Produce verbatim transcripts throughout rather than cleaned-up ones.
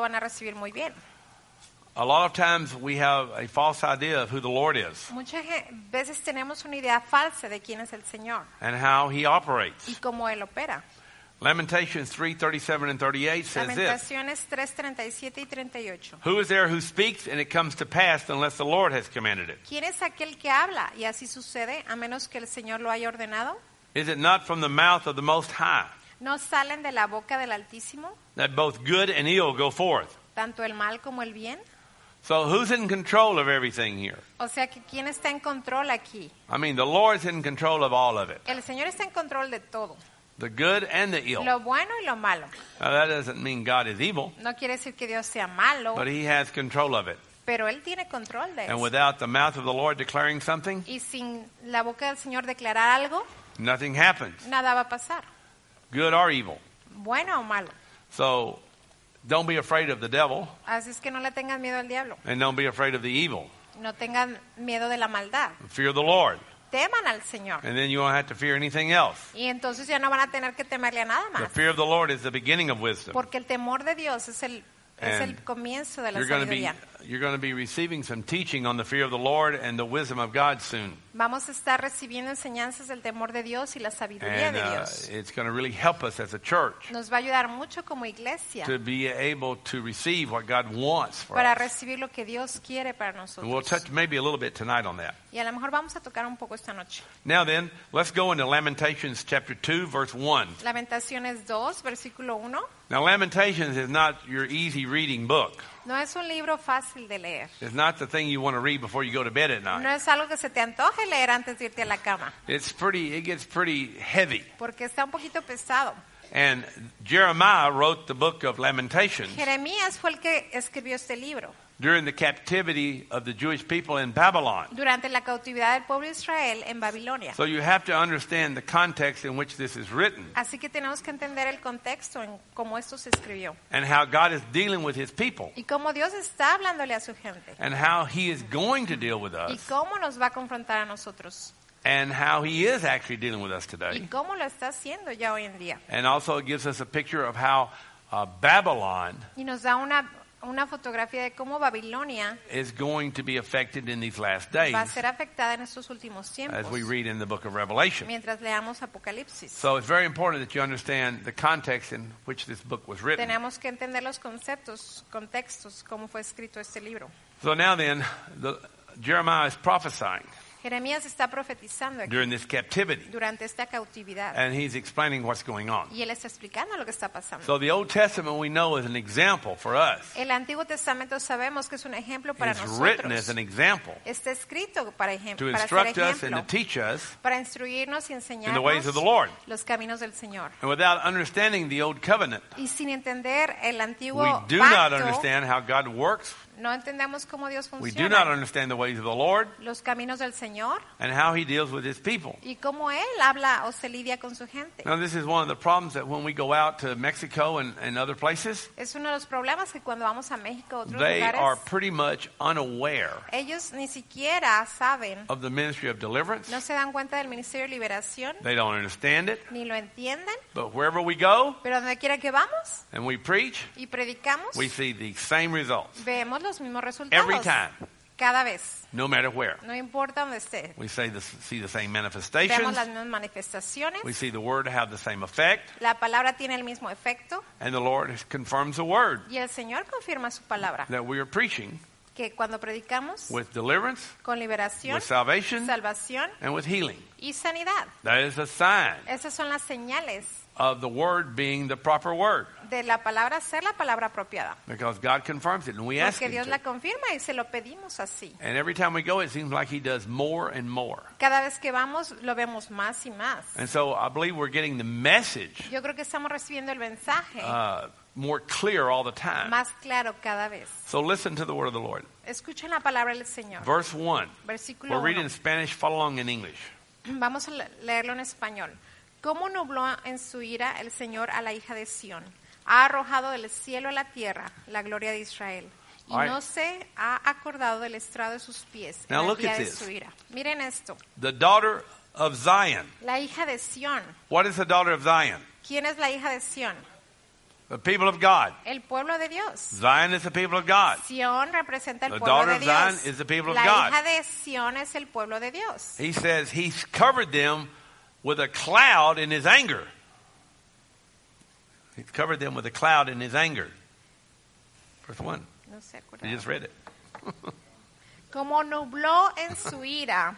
van a recibir muy bien. A lot of times we have a false idea of who the Lord is Muchas veces tenemos una idea falsa de quién es el Señor and how He operates. y cómo Él opera. Lamentations three thirty-seven and thirty-eight says this. Lamentaciones tres, treinta y siete y treinta y ocho. Who is there who speaks and it comes to pass unless the Lord has commanded it? ¿Quién es aquel que habla y así sucede a menos que el Señor lo haya ordenado? Is it not from the mouth of the Most High ¿No salen de la boca del Altísimo that both good and ill go forth? tanto el mal como el bien? So who's in control of everything here? O sea que ¿quién está en control aquí? I mean, the Lord's in control of all of it. El Señor está en control de todo, The good and the ill. lo bueno y lo malo. Now that doesn't mean God is evil, No quiere decir que Dios sea malo, but He has control of it. pero Él tiene control de And eso. without the mouth of the Lord declaring something, Y sin la boca del Señor declarar algo, nothing happens, nada va a pasar, good or evil. bueno o malo. So don't be afraid of the devil, Así es que no le tengan miedo al diablo, and don't be afraid of the evil. no tengan miedo de la maldad. Fear the Lord, Teman al Señor. and then you won't have to fear anything else. Y entonces ya no van a tener que temerle a nada The más. fear of the Lord is the beginning of wisdom. Porque el temor de Dios es el, es el And comienzo de la You're going to be sabiduría. you're going to be receiving some teaching on the fear of the Lord and the wisdom of God soon. Vamos a estar recibiendo enseñanzas del temor de Dios y la sabiduría And de uh, Dios. it's going to really help us as a church Nos va a ayudar mucho como iglesia to be able to receive what God wants for para us. recibir lo que Dios quiere para And we'll nosotros. touch maybe a little bit tonight on that. Y a lo mejor vamos a tocar un poco esta noche. Now then, let's go into Lamentations chapter two, verse one. Lamentaciones dos, versículo uno. Now, Lamentations is not your easy reading book. No es un libro fácil de leer. It's not the thing you want to read before you go to bed at No night. es algo que se te antoje leer antes de irte a la cama, It's pretty, it gets pretty heavy. porque está un poquito pesado. And Jeremiah wrote the book of Lamentations Jeremías fue el que escribió este libro during the captivity of the Jewish people in Babylon. durante la cautividad del pueblo de Israel en Babilonia. So you have to understand the context in which this is written Así que tenemos que entender el contexto en cómo esto se escribió and how God is dealing with His people y cómo Dios está hablándole a su gente and how He is going to deal with y us cómo nos va a confrontar a nosotros and how He is actually dealing with us y today. cómo lo está haciendo ya hoy en día. And also it gives us a picture of how uh, Babylon Y nos da una, una fotografía de cómo Babilonia is going to be affected in these last va a days ser afectada en estos últimos tiempos as we read in the book of Revelation. mientras leamos Apocalipsis. So it's very important that you understand the context in which this book was written. Tenemos que entender los conceptos, contextos, cómo fue escrito este libro. So now then, the, Jeremiah is prophesying Jeremías está profetizando aquí during this captivity, durante esta cautividad and he's explaining what's going on. y él está explicando lo que está pasando. So the Old Testament we know is an example for us. El Antiguo Testamento sabemos que es un ejemplo para It's written as nosotros. an example Está escrito para ejemplo, to para ser instruct us and to ejemplo, teach us para instruirnos y in the ways enseñarnos of the Lord. los caminos del Señor. And without understanding the Old Covenant, Y sin entender el we antiguo do not pacto, understand how God works. no entendemos cómo Dios We do not funciona, understand the ways of the Lord los caminos del Señor and how He deals with His people. y cómo Él habla o se lidia con su gente. Now, this is one of the problems that when we go out to Mexico and, and other places, Es uno de los problemas que cuando vamos a México o otros they lugares, are pretty much unaware ellos ni siquiera saben, of the ministry of deliverance. no se dan cuenta del ministerio de liberación, They don't understand it. ni lo entienden, But wherever we go pero donde quiera que vamos and we preach, y predicamos, we see the same results vemos los mismos resultados every time, cada vez, no matter where. no importa donde esté. We say the, see the same Vemos manifestations. las mismas manifestaciones, We see the word have the same effect. la palabra tiene el mismo efecto And the Lord confirms the word y el Señor confirma su palabra, that we are preaching que cuando predicamos with deliverance, con liberación, with salvation, salvación and with healing. y sanidad. That is a sign Esas son las señales of the word being the proper word. de la palabra ser la palabra apropiada. Because God confirms it and we ask Porque Him Dios to. la confirma y se lo pedimos así. And every time we go, it seems like He does more and more. Cada vez que vamos lo vemos más y más. And so I believe we're getting the message Yo creo que estamos recibiendo el mensaje uh, more clear all the time. más claro cada vez. So listen to the word of the Lord. Escuchen la palabra del Señor. Verse one. Versículo We'll read it uno. in Spanish, follow along in English. Vamos a le- leerlo en español. ¿Cómo nubló en su ira el Señor a la hija de Sión? Ha arrojado del cielo a la tierra la gloria de Israel. Y All right. no se ha acordado del estrado de sus pies en Now el look día at de this. su ira. Miren esto. The daughter of Zion. La hija de Sión. What is the daughter of Zion? ¿Quién es la hija de Sión? The people of God. El pueblo de Dios. Zion is the people of God. Sión representa el The pueblo daughter de of Zion Dios. is the people of La God. hija de Sión es el pueblo de Dios. He says he's covered them with a cloud in his anger. He's covered them with a cloud in his anger. Verse one. No se acuerda. You just read it. Como nubló en su ira,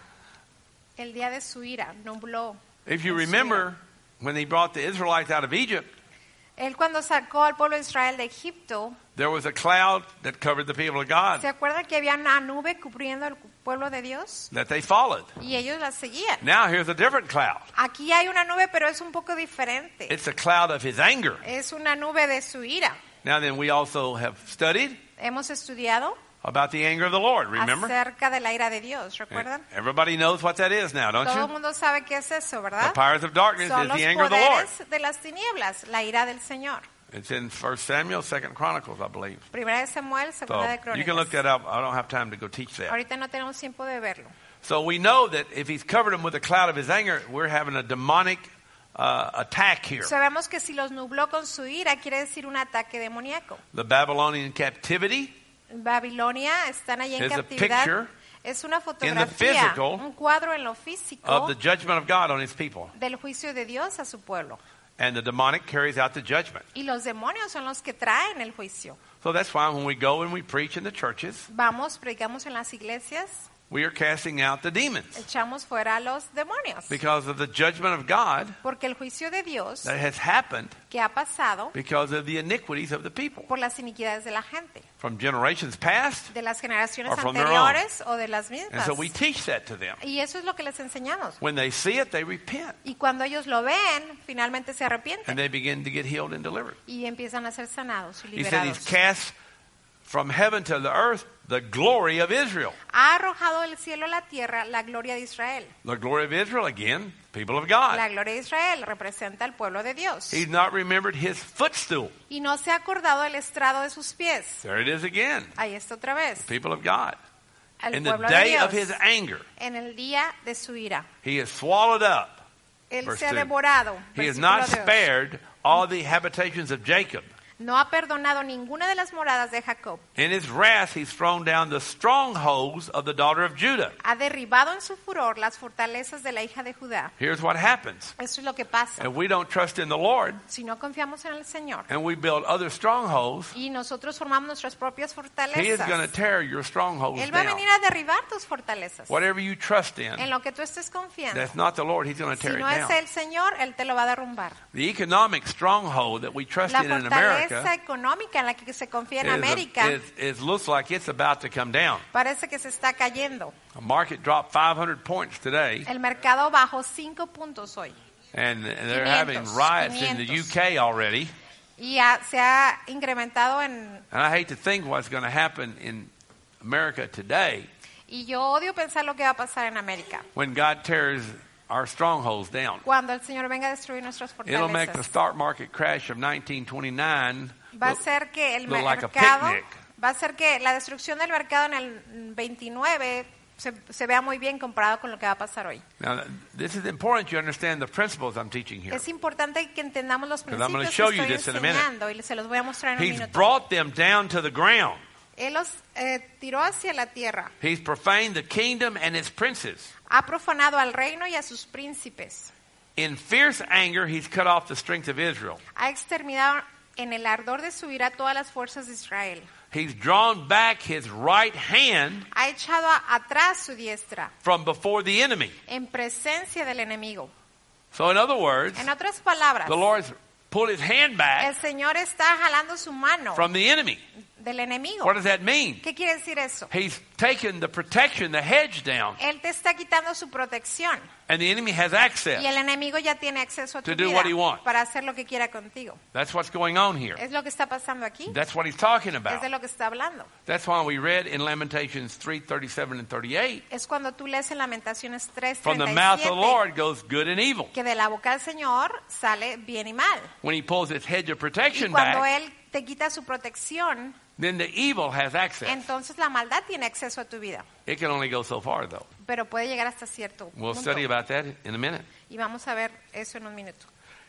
el día de su ira, nubló. If you en su remember, ira. when he brought the Israelites out of Egypt, Él cuando sacó al pueblo de Israel de Egipto, there was a cloud that covered the people of God ¿se acuerdan que había una nube cubriendo al pueblo de Dios? that they followed. Y ellos la seguían. Now here's a different cloud. Aquí hay una nube, pero es un poco diferente. It's a cloud of his anger. Es una nube de su ira. Now then, we also have studied Hemos estudiado about the anger of the Lord, remember? acerca de la ira de Dios, ¿recuerdan? Everybody knows what that is now, don't Todo el you? mundo sabe qué es eso, The ¿verdad? powers of darkness Son is los the anger of the Lord. poderes de las tinieblas, la ira del Señor. It's in First Samuel, Second Chronicles, I believe. Primera de Samuel, So segunda de you can look Crónicas. that up. I don't have time to go teach that. Ahorita no tenemos tiempo de verlo. So we know that if he's covered them with a cloud of his anger, we're having a demonic uh, attack here. Sabemos que si los nubló con su ira, quiere decir un ataque demoníaco. The Babylonian captivity En Babilonia están allí en is a captividad. picture Es una in the fotografía, physical un cuadro en lo físico of the judgment of God on his people. del juicio de Dios a su pueblo. And the demonic carries out the judgment. Y los demonios son los que traen el juicio. So that's why when we go and we preach in the churches, Vamos, predicamos en las iglesias, we are casting out the demons echamos fuera a los demonios. because of the judgment of God Porque el juicio de Dios that has happened que ha pasado because of the iniquities of the people por las iniquidades de la gente, from generations past. de las generaciones Or from their anteriores o de las And mismas. so we teach that to them. Y eso es lo que les enseñamos. When they see it, they repent Y cuando ellos lo ven, finalmente se and arrepienten they begin to get healed and delivered. y empiezan a ser sanados y He said liberados. he's cast from heaven to the earth the glory of Israel. Ha arrojado del cielo a la tierra la gloria de Israel. The glory of Israel, again, people of God. La gloria de Israel representa al pueblo de Dios. He's not remembered his footstool. Y no se ha acordado del estrado de sus pies. There it is again, Ahí está otra vez. people of God. Al In the pueblo de day Dios. of his anger, En el día de su ira. he is swallowed up. Él Verse se ha two. devorado. He has Versículo not dos. spared all the habitations of Jacob. No ha perdonado ninguna de las moradas de Jacob. In his wrath, he's thrown down the strongholds of the daughter of Judah. Ha derribado en su furor las fortalezas de la hija de Judá. Here's what happens. Eso es lo que pasa. If we don't trust in the Lord Si no confiamos en el Señor and we build other strongholds, y nosotros formamos nuestras propias he is going to fortalezas, tear your strongholds Él va a down. venir a derribar tus fortalezas. Whatever you trust in, En lo que tú estés confiando. that's not the Lord. He's going to Si tear it no es down. el Señor, Él te lo va a derrumbar. The economic stronghold that we trust La in in fortaleza America económica en la que se confía en is, América is, is looks like it's about to come down. parece que se está cayendo. The market dropped five hundred points today, El mercado bajó cinco puntos hoy. and they're having quinientos, riots in the U quinientos. K already. Y ha- se ha incrementado en... And I hate to think what's going to happen in America today Y yo odio pensar lo que va a pasar en América. when God tears our strongholds down. Cuando el Señor venga a destruir nuestras It'll make the fortalezas. stock market crash of nineteen twenty-nine Va a look, ser que el look like a mercado... picnic. Va a ser que la destrucción del mercado en el veintinueve se, se vea muy bien comparado con lo que va a pasar hoy. Now, this is important you understand the principles I'm teaching here. Es importante que entendamos los I'm gonna principios show que you estoy this in a minute. enseñando y se los voy a mostrar en un He's minuto. brought them down to the ground. Él los eh, tiró hacia la tierra. He's profaned the kingdom and its princes. Ha profanado al reino y a sus príncipes. In fierce anger, he's cut off the strength of Israel. Ha exterminado en el ardor de su ira todas las fuerzas de Israel. He's drawn back his right hand Ha echado a- atrás su diestra from before the enemy. en presencia del enemigo. So, in other words, En otras palabras, the Lord's pulled his hand el back Señor está jalando su mano from the enemy. del enemigo. What does that mean? ¿Qué quiere decir eso? He's taken the protection, the hedge down, Él te está quitando su protección and the enemy has access. y el enemigo ya tiene acceso a tu To do vida what he wants. para hacer lo que quiera contigo. That's what's going on here. Es lo que está pasando aquí. That's what he's talking Es about. de lo que está hablando. That's why we read in Lamentations three thirty-seven and thirty-eight, Es cuando tú lees en Lamentaciones tres from the treinta y mouth of the siete Lord goes good and evil. que de la boca del Señor sale bien y mal. When he pulls his hedge of Y protection cuando back, Él te quita su protección, then the evil has access. entonces la maldad tiene acceso a tu vida. It can only go so far, though. Pero puede llegar hasta cierto We'll punto. study about that in a minute. Y vamos a ver eso en un minuto.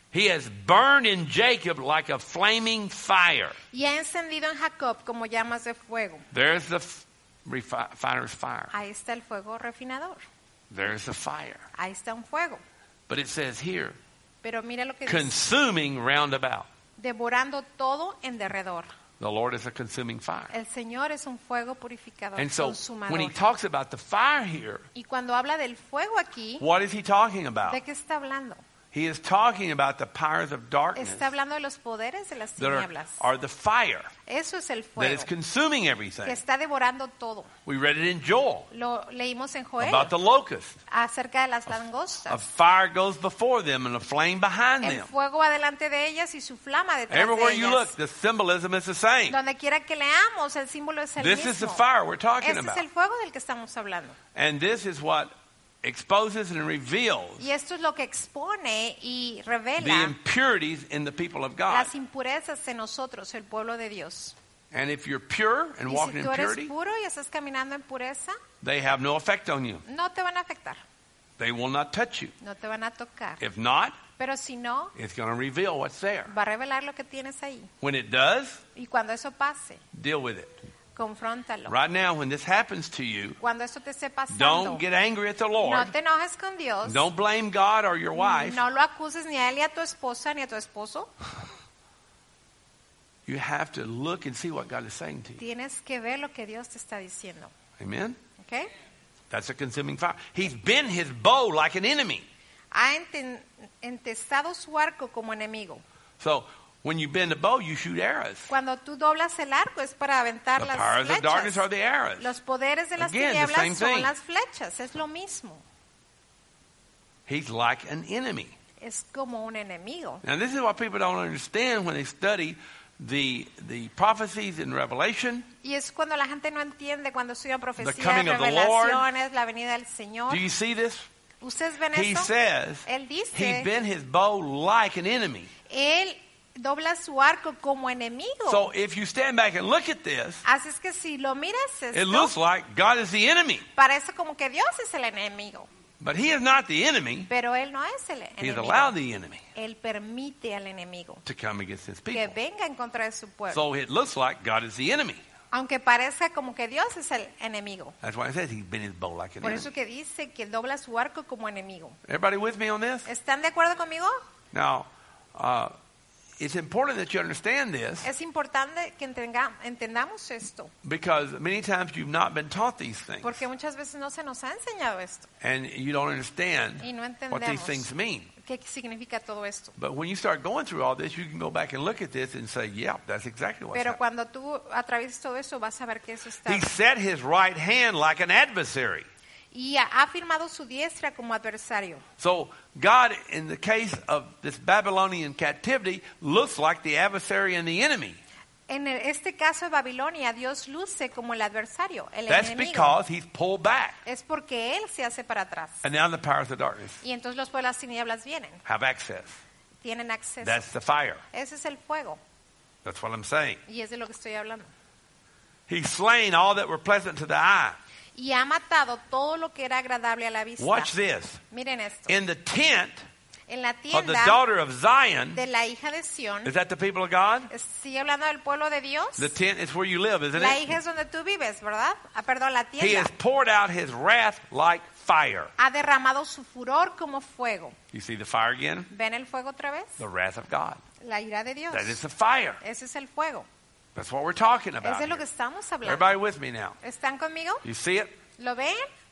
He has burned in Jacob like a flaming fire. Y ha encendido en Jacob como llamas de fuego. There's the f- refiner's fire. Ahí está el fuego refinador. There's the fire. Ahí está un fuego. But it says here, Pero mira lo que dice. consuming round about. Devorando todo en derredor. The Lord is a consuming fire. El Señor es un fuego purificador, And so consumador. when he talks about the fire here, Y cuando habla del fuego aquí, what is he talking about? ¿de qué está hablando? He is talking about the powers of darkness Está hablando de los poderes de las that are, tinieblas. are the fire Eso es el that fuego is consuming que everything. está devorando todo. We read it in Joel Lo leímos en Joel about the locust. acerca de las A langostas. fire goes before them and a flame behind El them. fuego va delante de ellas y su flama detrás Everywhere de you look, ellas. the symbolism is the same. Donde quiera que leamos, el símbolo es el This is the mismo. fire we're talking Este es about. el fuego del que estamos hablando. And this is what exposes and reveals Y esto es lo que expone y the revela impurities in the people of God. las impurezas en nosotros, el pueblo de Dios. And if you're pure and Y walking si in tú eres purity, puro y estás caminando en pureza, they have no effect on you. no te van a afectar, They will not touch you. no te van a tocar. If not, Pero si no, it's going to reveal what's there. va a revelar lo que tienes ahí. When it does, Y cuando eso pase, deal with it. confróntalo. Right now, when this happens to you, Cuando esto te esté pasando, don't get angry at the Lord. no te enojes con Dios. Don't blame God or your wife. No lo acuses ni a él, ni a tu esposa, ni a tu esposo. You have to look and see what God is saying to you. Tienes que ver lo que Dios te está diciendo. Amen? ¿Ok? That's a consuming fire. He's bent his bow like an enemy. Ha enten- entestado su arco como enemigo. So when you bend the bow, you shoot arrows. Cuando tú doblas el arco es para aventar The las powers of darkness flechas. are the arrows. Los poderes de las Again, the same tinieblas son thing. las flechas. Es lo mismo. He's like an enemy. Es como un enemigo. Now this is what people don't understand when they study the the prophecies in Revelation. Y es cuando la gente no entiende cuando estudian profecías, coming of the Lord. revelaciones, la venida del Señor. Do you see this? ¿Ustedes ven He eso? says Él he dice, bent his bow like an enemy. él dobla su arco como enemigo. So if you stand back and look at this, Así es que si lo miras, it esto, looks like God is the enemy. parece como que Dios es el enemigo. But he is not the enemy. Pero él no es el He has enemigo. allowed the enemy Él permite al enemigo to come against his que people. venga en contra de su pueblo. So it looks like God is the enemy. Aunque parezca como que Dios es el enemigo. That's why it says he bent his bow like an Por enemy. eso que dice que dobla su arco como enemigo. Everybody with me on this? ¿Están de acuerdo conmigo? Now, uh, it's important that you understand this Es importante que entenga- entendamos esto. because many times you've not been taught these things Porque muchas veces no se nos ha enseñado esto. and you don't understand Y no what these entendemos things mean. qué significa todo esto. But when you start going through all this, you can go back and look at this and say, yeah, that's exactly what's Pero happening. cuando tú atravieses todo eso, vas a ver que eso está. He set his right hand like an adversary. Y ha ha firmado su diestra como adversario. So God, in the case of this Babylonian captivity, looks like the adversary and the enemy. En el- este caso de Babilonia, Dios luce como el adversario, el That's enemigo. because he's pulled back. Es porque Él se hace para atrás. And now the powers of darkness Y entonces los pueblos de las tinieblas vienen, have access. tienen acceso. That's the fire. Ese es el fuego. That's what I'm saying. Y es de lo que estoy hablando. He's slain all that were pleasant to the eye. Y ha matado todo lo que era agradable a la vista. Watch this. Miren esto. In the tent En la of the tienda daughter of Zion, de la hija de Sión, is that the people of God? sigue hablando del pueblo de Dios. The tent is where you live, isn't La it? hija es donde tú vives, ¿verdad? Ah, perdón, la He tienda. has poured out his wrath like fire. Ha derramado su furor como fuego. You see the fire again? ¿Ven el fuego otra vez? The wrath of God. La ira de Dios. That is the fire. Ese es el fuego. That's what we're talking Es about de lo que here. estamos hablando. Everybody with me now? ¿Están conmigo? You see it? ¿Lo ven?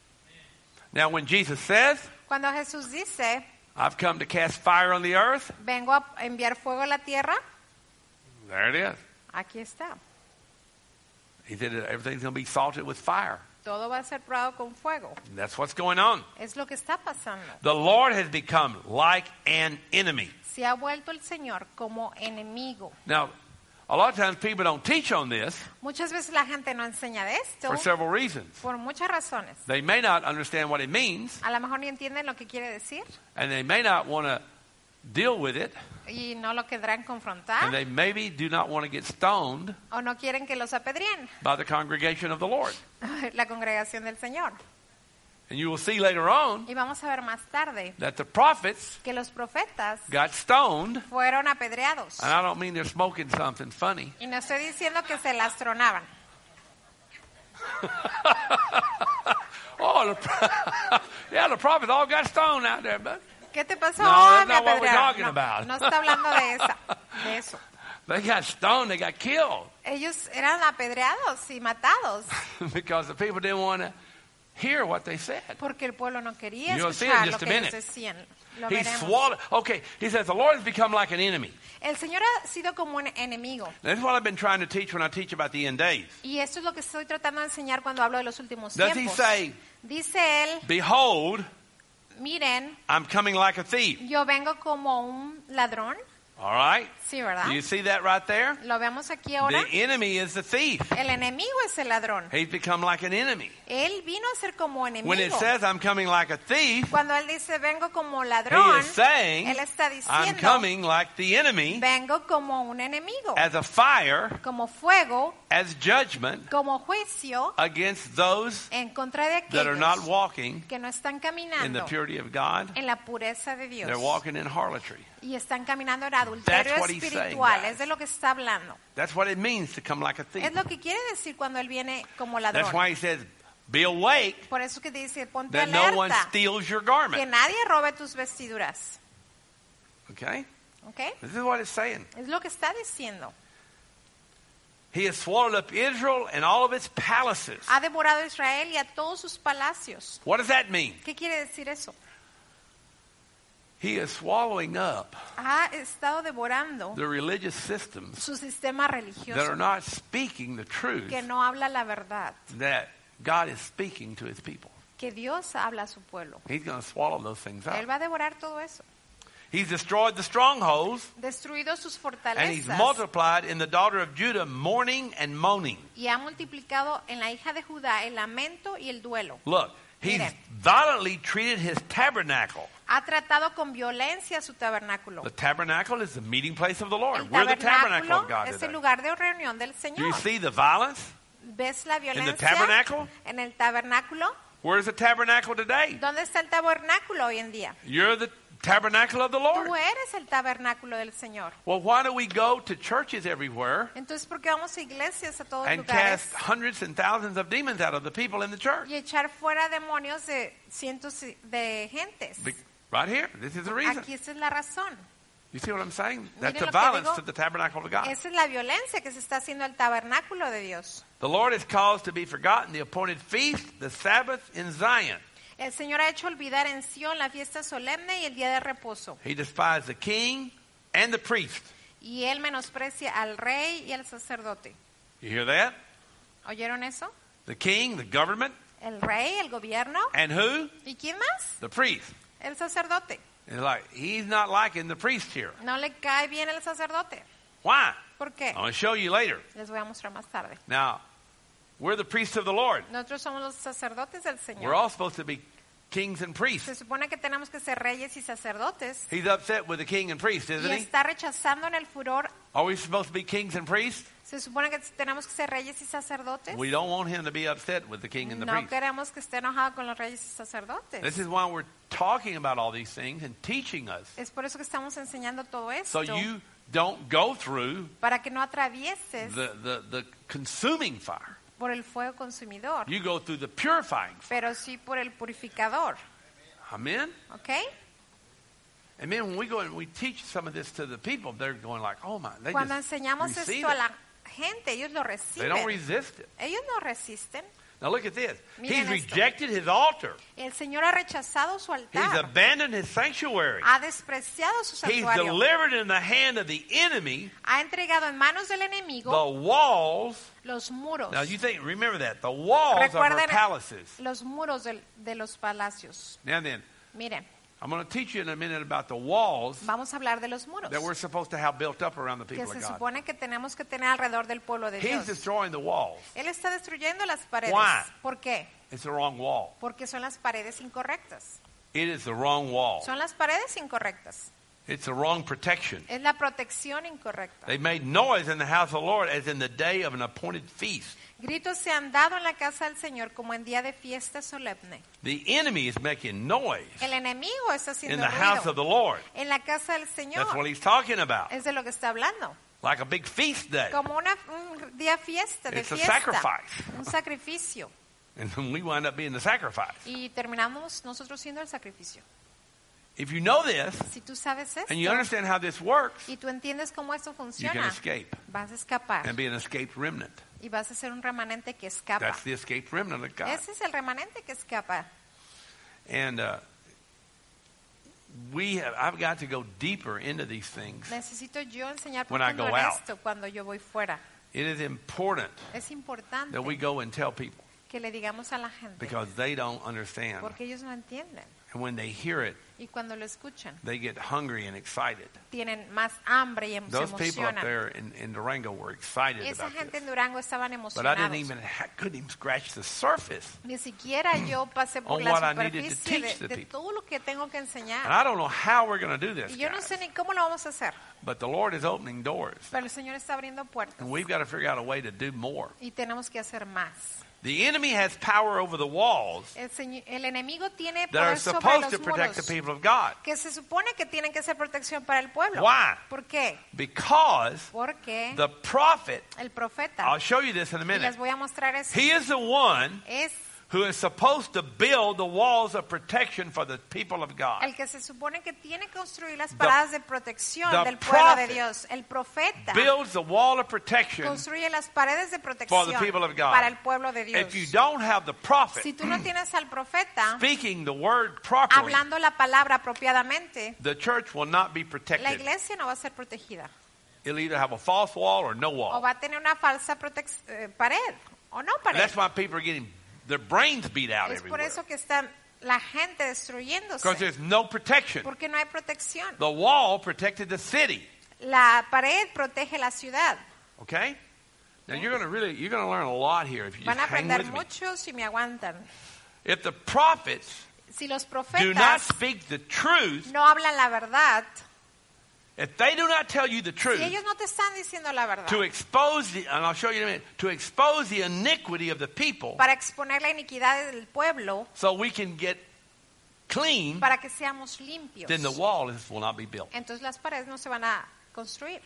Now when Jesus says, Cuando Jesús dice, I've come to cast fire on the earth, vengo a enviar fuego a la tierra, there it is. aquí está. He said that everything's going to be salted with fire. Todo va a ser probado con fuego. And that's what's going on. Es lo que está pasando. The Lord has become like an enemy. Se ha vuelto el Señor como enemigo. Now, a lot of times people don't teach on this Muchas veces la gente no enseña de esto for several reasons. por muchas razones. They may not understand what it means, A lo mejor ni entienden lo que quiere decir and they may not want to deal with it, y no lo querrán and confrontar they maybe do not want to get stoned o no quieren que los apedreen by the congregation of the Lord. la congregación del Señor. And you will see later on Y vamos a ver más tarde that the prophets que los profetas got stoned. fueron apedreados. And I don't mean they're smoking something funny. Y no estoy diciendo que se las tronaban. Oh, the, pro- yeah, the prophets all got stoned out there, but ¿Qué te pasó? No, Ah, that's me not what we're apedrearon. talking No, about. no está hablando de, esa, de eso. they got stoned, they got killed Ellos eran apedreados y matados because the people didn't want to hear what they said. porque el pueblo no quería You'll see in escuchar just lo a que ellos minute. decían. Lo He veremos. swallowed. Okay, he says the Lord has become like an enemy. El Señor ha sido como un enemigo. That's what I've been trying to teach when I teach about the end days. Y esto es lo que estoy tratando de enseñar cuando hablo de los últimos Does he tiempos. say, Dice él, behold, miren, I'm coming like a thief? yo vengo como un ladrón. All right? Sí, ¿verdad? Do you see that right there? Lo vemos aquí ahora. The enemy is the thief. El enemigo es el ladrón. He's become like an enemy. Él vino a ser como enemigo. When it says I'm coming like a thief, Cuando él dice vengo como he ladrón, is saying él está I'm diciendo coming like the enemy, vengo como un enemigo, as a fire, como fuego, as judgment como juicio against those en contra de that are not aquellos walking que no están in the caminando purity of God. en la pureza de Dios They're walking in harlotry. y están caminando en adulterio That's what he's saying, espiritual. guys. Es de lo que está hablando. That's what it means to come like a thief. Es lo que quiere decir cuando él viene como That's ladrón. why he says, be awake Por eso que dice, ponte that no one alerta, steals your que garment. nadie robe tus vestiduras. Okay? ¿Ok? This is what it's saying. Es lo que está diciendo. He has swallowed up Israel and all of its palaces. Ha devorado a Israel y a todos sus palacios. What does that mean? ¿Qué quiere decir eso? He is swallowing up Ha estado devorando the religious systems su sistema that are religioso not speaking the truth que no habla la verdad, that God is speaking to his people. que Dios habla a su pueblo. He's going to swallow those things Él up. va a devorar todo eso. He's destroyed the strongholds, Destruido sus and he's fortalezas multiplied in the daughter of Judah mourning and moaning. y ha multiplicado en la hija de Judá el lamento y el duelo. Look, he's Miren. violently treated his tabernacle. Ha tratado con violencia su tabernáculo. The tabernacle is the meeting place of the Lord. El We're the tabernacle of tabernáculo God es el today. lugar de reunión del Do you Señor. see the violence? ¿Ves la violencia tabernacle? en el tabernáculo? Where's the tabernacle today? ¿Dónde está el tabernáculo hoy en día? You're the tabernacle of the Lord. Tú eres el tabernáculo del Señor. Well, why do we go to churches everywhere Entonces, ¿por qué vamos a iglesias a todos and lugares cast hundreds and thousands of demons out of the people in the church? y echar fuera demonios de cientos de gentes? Be- Right here. This is the reason. Aquí esa es la razón. You see what I'm saying? That's Miren the lo que violence digo. to the tabernacle of God. Esa es la violencia que se está haciendo al tabernáculo de Dios. The Lord has caused to be forgotten the appointed feast, the Sabbath in Zion. El Señor ha hecho olvidar en Sion la fiesta solemne y el día de reposo. He despised the king and the priest. Y él menosprecia al rey y al sacerdote. You hear that? ¿Oyeron eso? The king, the government, El rey, el gobierno. and who? ¿Y quién más? The priest. El sacerdote. It's like, he's not liking the priest here. No le cae bien el sacerdote. Why? ¿Por qué? I'm going to show you later. Les voy a mostrar más tarde. Now, we're the priests of the Lord. Nosotros somos los sacerdotes del We're Señor. all supposed to be kings and priests. Se supone que tenemos que ser reyes y sacerdotes. He's upset with the king and priest, Y isn't he? está rechazando en el furor. Are we supposed to be kings and priests? Se supone que tenemos que ser reyes y sacerdotes. We don't want him to be upset with the king and the No priest. queremos que esté enojado con los reyes y sacerdotes. This is why we're talking about all these things and teaching us. Es por eso que estamos enseñando todo So esto. you don't go through Para que no atravieses the, the, the consuming fire. por el fuego consumidor, You go through the purifying fire. pero sí por el purificador. Amen? ¿Ok? And then when we go and we teach some of this to the people, they're going like, oh my, they Cuando just enseñamos receive esto a it. la gente, ellos lo They don't reciben. resist it. Ellos no resisten. Now look at this. Miren He's esto. rejected his altar. El Señor ha rechazado su He's altar. abandoned his sanctuary. Ha despreciado su He's santuario. delivered in the hand of the enemy Ha entregado en manos del enemigo the walls. los muros. Now you think, remember that, the walls of our Recuerden palaces. los muros del- de los palacios. Now then, Miren, I'm going to teach you in a minute about the walls vamos a hablar de los muros that we're supposed to have built up around the que people se of God. supone que tenemos que tener alrededor del pueblo de He's Dios. destroying the walls. Él está destruyendo las paredes. Why? ¿Por qué? It's the wrong wall. Porque son las paredes incorrectas. It is the wrong wall. Son las paredes incorrectas. It's the wrong protection. Es la protección incorrecta. They made noise in the house of the Lord as in the day of an appointed feast. Gritos se han dado en la casa del Señor como en día de fiesta solemne. The enemy is making noise El enemigo está in haciendo the house of ruido the Lord. en la casa del That's what Señor. he's talking about. Es de lo que está hablando. Like a big feast day. Como una, un día fiesta, de It's a fiesta. sacrifice. Un sacrificio. And then we wind up being the sacrifice. Y terminamos nosotros siendo el sacrificio. If you know this Si tú sabes esto and you understand how this works, y tú entiendes cómo esto you can funciona, escape vas a escapar and be an escaped remnant. y vas a ser un remanente que escapa. That's the escaped remnant of God. Ese es el remanente que escapa. And uh, we have, I've got to go deeper into these things. Necesito yo enseñar When I profundo go en out. esto cuando yo voy fuera. It is important Es importante that we go and tell people que le digamos a la gente because they don't understand. porque ellos no entienden. And when they hear it, Y cuando lo escuchan, they get hungry and excited. tienen más hambre y em- se Those people up emocionan. there in, in Durango were excited Esa about gente en this. Durango estaban But I didn't emocionados. even ha- couldn't even scratch the surface. Ni siquiera yo pasé por On la what I needed to superficie teach de, the de people. todo lo que tengo que And enseñar. I don't know how we're going to do this, Y yo no guys. sé ni cómo lo vamos a hacer, But the Lord is opening doors. pero el Señor está abriendo puertas And we've got to figure out a way to do more. y tenemos que hacer más. The enemy has power over the walls El, señor- el enemigo tiene that are poder sobre supposed los to protect the muros people of God. que se supone que tienen que ser protección para el pueblo. Why? ¿Por qué? Because Porque the prophet, el profeta, I'll show you this in a y les minute, voy a mostrar eso, he is the one es who is supposed to build the walls of protection for the people of God. el que se supone que tiene que construir las paradas de protección the del pueblo de prophet Dios. El profeta Builds the wall of protection. construye las paredes de For protección the people of God. para el pueblo de Dios. If you don't have the prophet Si tú no tienes al profeta speaking the word properly, hablando la palabra apropiadamente, the church will not be la protected. iglesia no va a ser protegida. It'll either have a false wall or no O wall. va a tener una falsa protec- eh, pared o no And pared. that's why people are getting their brains beat out Es por everywhere. eso que está la gente Because destruyéndose. there's no protection. Porque no hay protección. The wall protected the city. La pared protege la ciudad. Okay? Now you're going to really you're going to learn a lot here if you Van just a hang aprender with me. mucho si me aguantan. If the prophets Si los do not profetas speak the truth, no hablan la verdad, if they do not tell you the truth, si ellos no te están diciendo la verdad, to expose the, and I'll show you in a minute, to expose the iniquity of the people para exponer la iniquidad del pueblo, so we can get clean, para que seamos limpios, then the wall is, will not be built. entonces las paredes no se van a construir.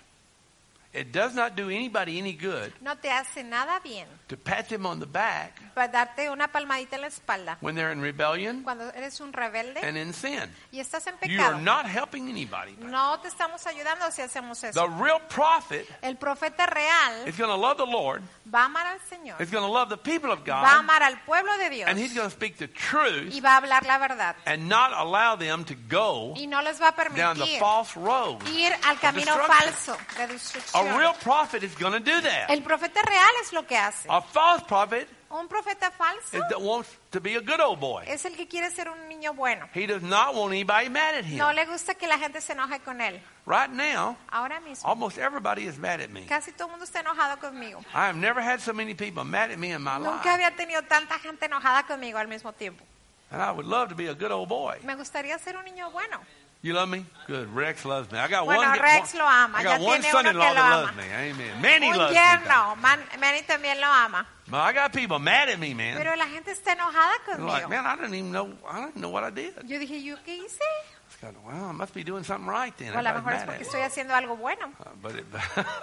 It does not do anybody any good No te hace nada bien to pat them on the back para darte una palmadita en la espalda when they're in rebellion cuando eres un rebelde and in sin. y estás en You are pecado. not helping anybody. No te estamos ayudando si hacemos eso. The real prophet El profeta real is going to love the Lord, va a amar al Señor, is going to love the people of va a God, amar al pueblo de Dios and he's going to speak the truth y va a hablar la verdad and not allow them to go y no les va a down the permitir false road. ir al camino destruction. falso de A destrucción. real prophet is going to do that. El profeta real es lo que hace. A false prophet Un profeta falso is that wants to be a good old boy. es el que quiere ser un niño bueno. He does not want anybody mad at him. No le gusta que la gente se enoje con él. Right now, Ahora mismo, almost everybody is mad at me. casi todo el mundo está enojado conmigo. I have never had so many people mad at me in my Nunca life. había tenido tanta gente enojada conmigo al mismo tiempo. And I would love to be a good old boy. Me gustaría ser un niño bueno. You love me? Good. Rex loves me. I got Bueno, one. Rex one- lo ama. I got Ya one tiene son-in-law uno que lo that ama. loves me. Amen. Manny Un loves me. yerno, Man- Manny también lo ama. But I got people mad at me, man. Pero la gente está enojada They're like, conmigo. man, I didn't even know. I didn't know what I did. Yo dije, ¿yo qué hice? It's kind of, well, I must be doing something right then. O a lo Everybody's mejor es mad porque at me. estoy haciendo algo bueno. Uh, but, it,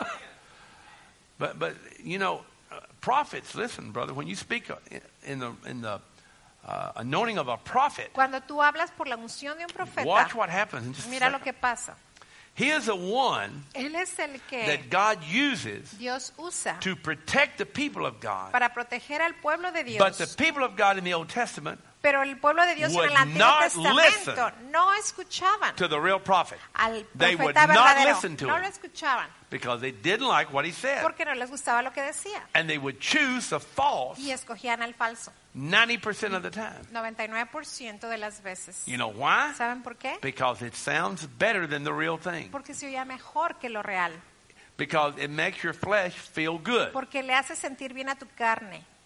but but you know, uh, prophets. Listen, brother. When you speak uh, in the in the uh, anointing of a prophet, Cuando tú hablas por la unción de un profeta, watch what happens in just a mira lo second. que pasa. He is the one Él es el que that God uses Dios usa to protect the people of God. para proteger al pueblo de But the Dios. people of God in the Old Testament Pero el pueblo de Dios en would el Antiguo not Testamento no escuchaban to the real prophet al They would profeta not verdadero. listen to No him. lo escuchaban because they didn't like what he said. porque no les gustaba lo que decía. And they would choose the false Y escogían al falso. ninety percent of the time. noventa y nueve por ciento de las veces. You know why? ¿Saben por qué? Because it sounds better than the real thing. Porque se oía mejor que lo real. Because it makes your flesh feel good. Porque le hace sentir bien a tu carne.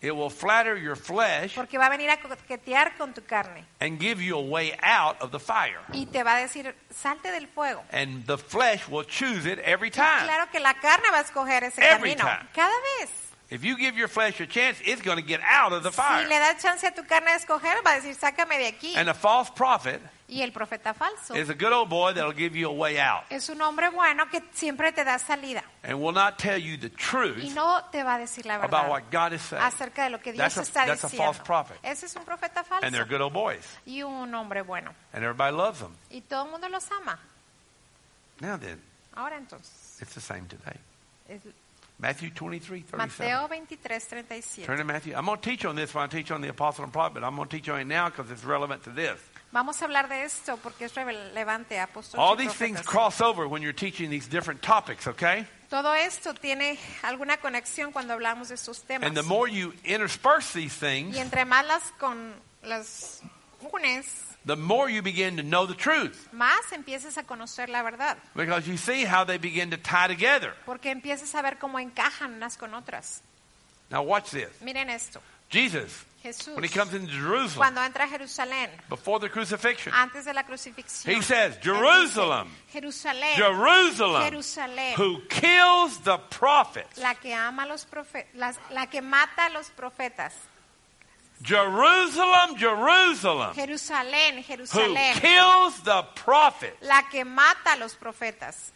It will flatter your flesh porque va a venir a coquetear con tu carne and give you a way out of the fire. y te va a decir, salte del fuego. And the flesh will choose it every time. Claro que la carne va a escoger ese Every camino. time. Cada vez. If you give your flesh a chance, it's going to get out of the Si fire. le das chance a tu carne de escoger, va a decir, sácame de aquí. And a false prophet Y el profeta falso is a good old boy that'll give you a way out es un hombre bueno que siempre te da salida and will not tell you the y truth no te va a decir la about verdad what God is saying. acerca de lo que Dios That's a- está that's a diciendo. false prophet. Ese es un profeta falso And they're good old boys. y un hombre bueno. And everybody loves them. Y todo el mundo los ama. Now then, Ahora entonces, it's the same today. es Matthew twenty-three, thirty-seven. Mateo veintitrés, treinta y siete. Turn to Matthew. I'm going to teach on this when I teach on the apostle and prophet, but I'm going to teach on it now because it's relevant to this. Vamos a hablar de esto porque es relevante a apóstoles All y these things profetas. cross over when you're teaching these different topics, okay? Todo esto tiene alguna conexión cuando hablamos de estos temas. And the more you intersperse these things, Y entre más las con las unes, the more you begin to know the truth. más empiezas a conocer la verdad, Because you see how they begin to tie together. porque empiezas a ver cómo encajan unas con otras. Now watch this. Miren esto. Jesus, Jesús, when he comes into Jerusalem, cuando entra a Jerusalén, before the crucifixion, antes de la crucifixión, he says, él Jerusalem, dice, Jerusalén, Jerusalem, Jerusalén, who kills the prophets. la que ama a los profetas, la que mata a los profetas. Jerusalem, Jerusalem, Jerusalén, who Jerusalén, kills the prophets la que mata a los profetas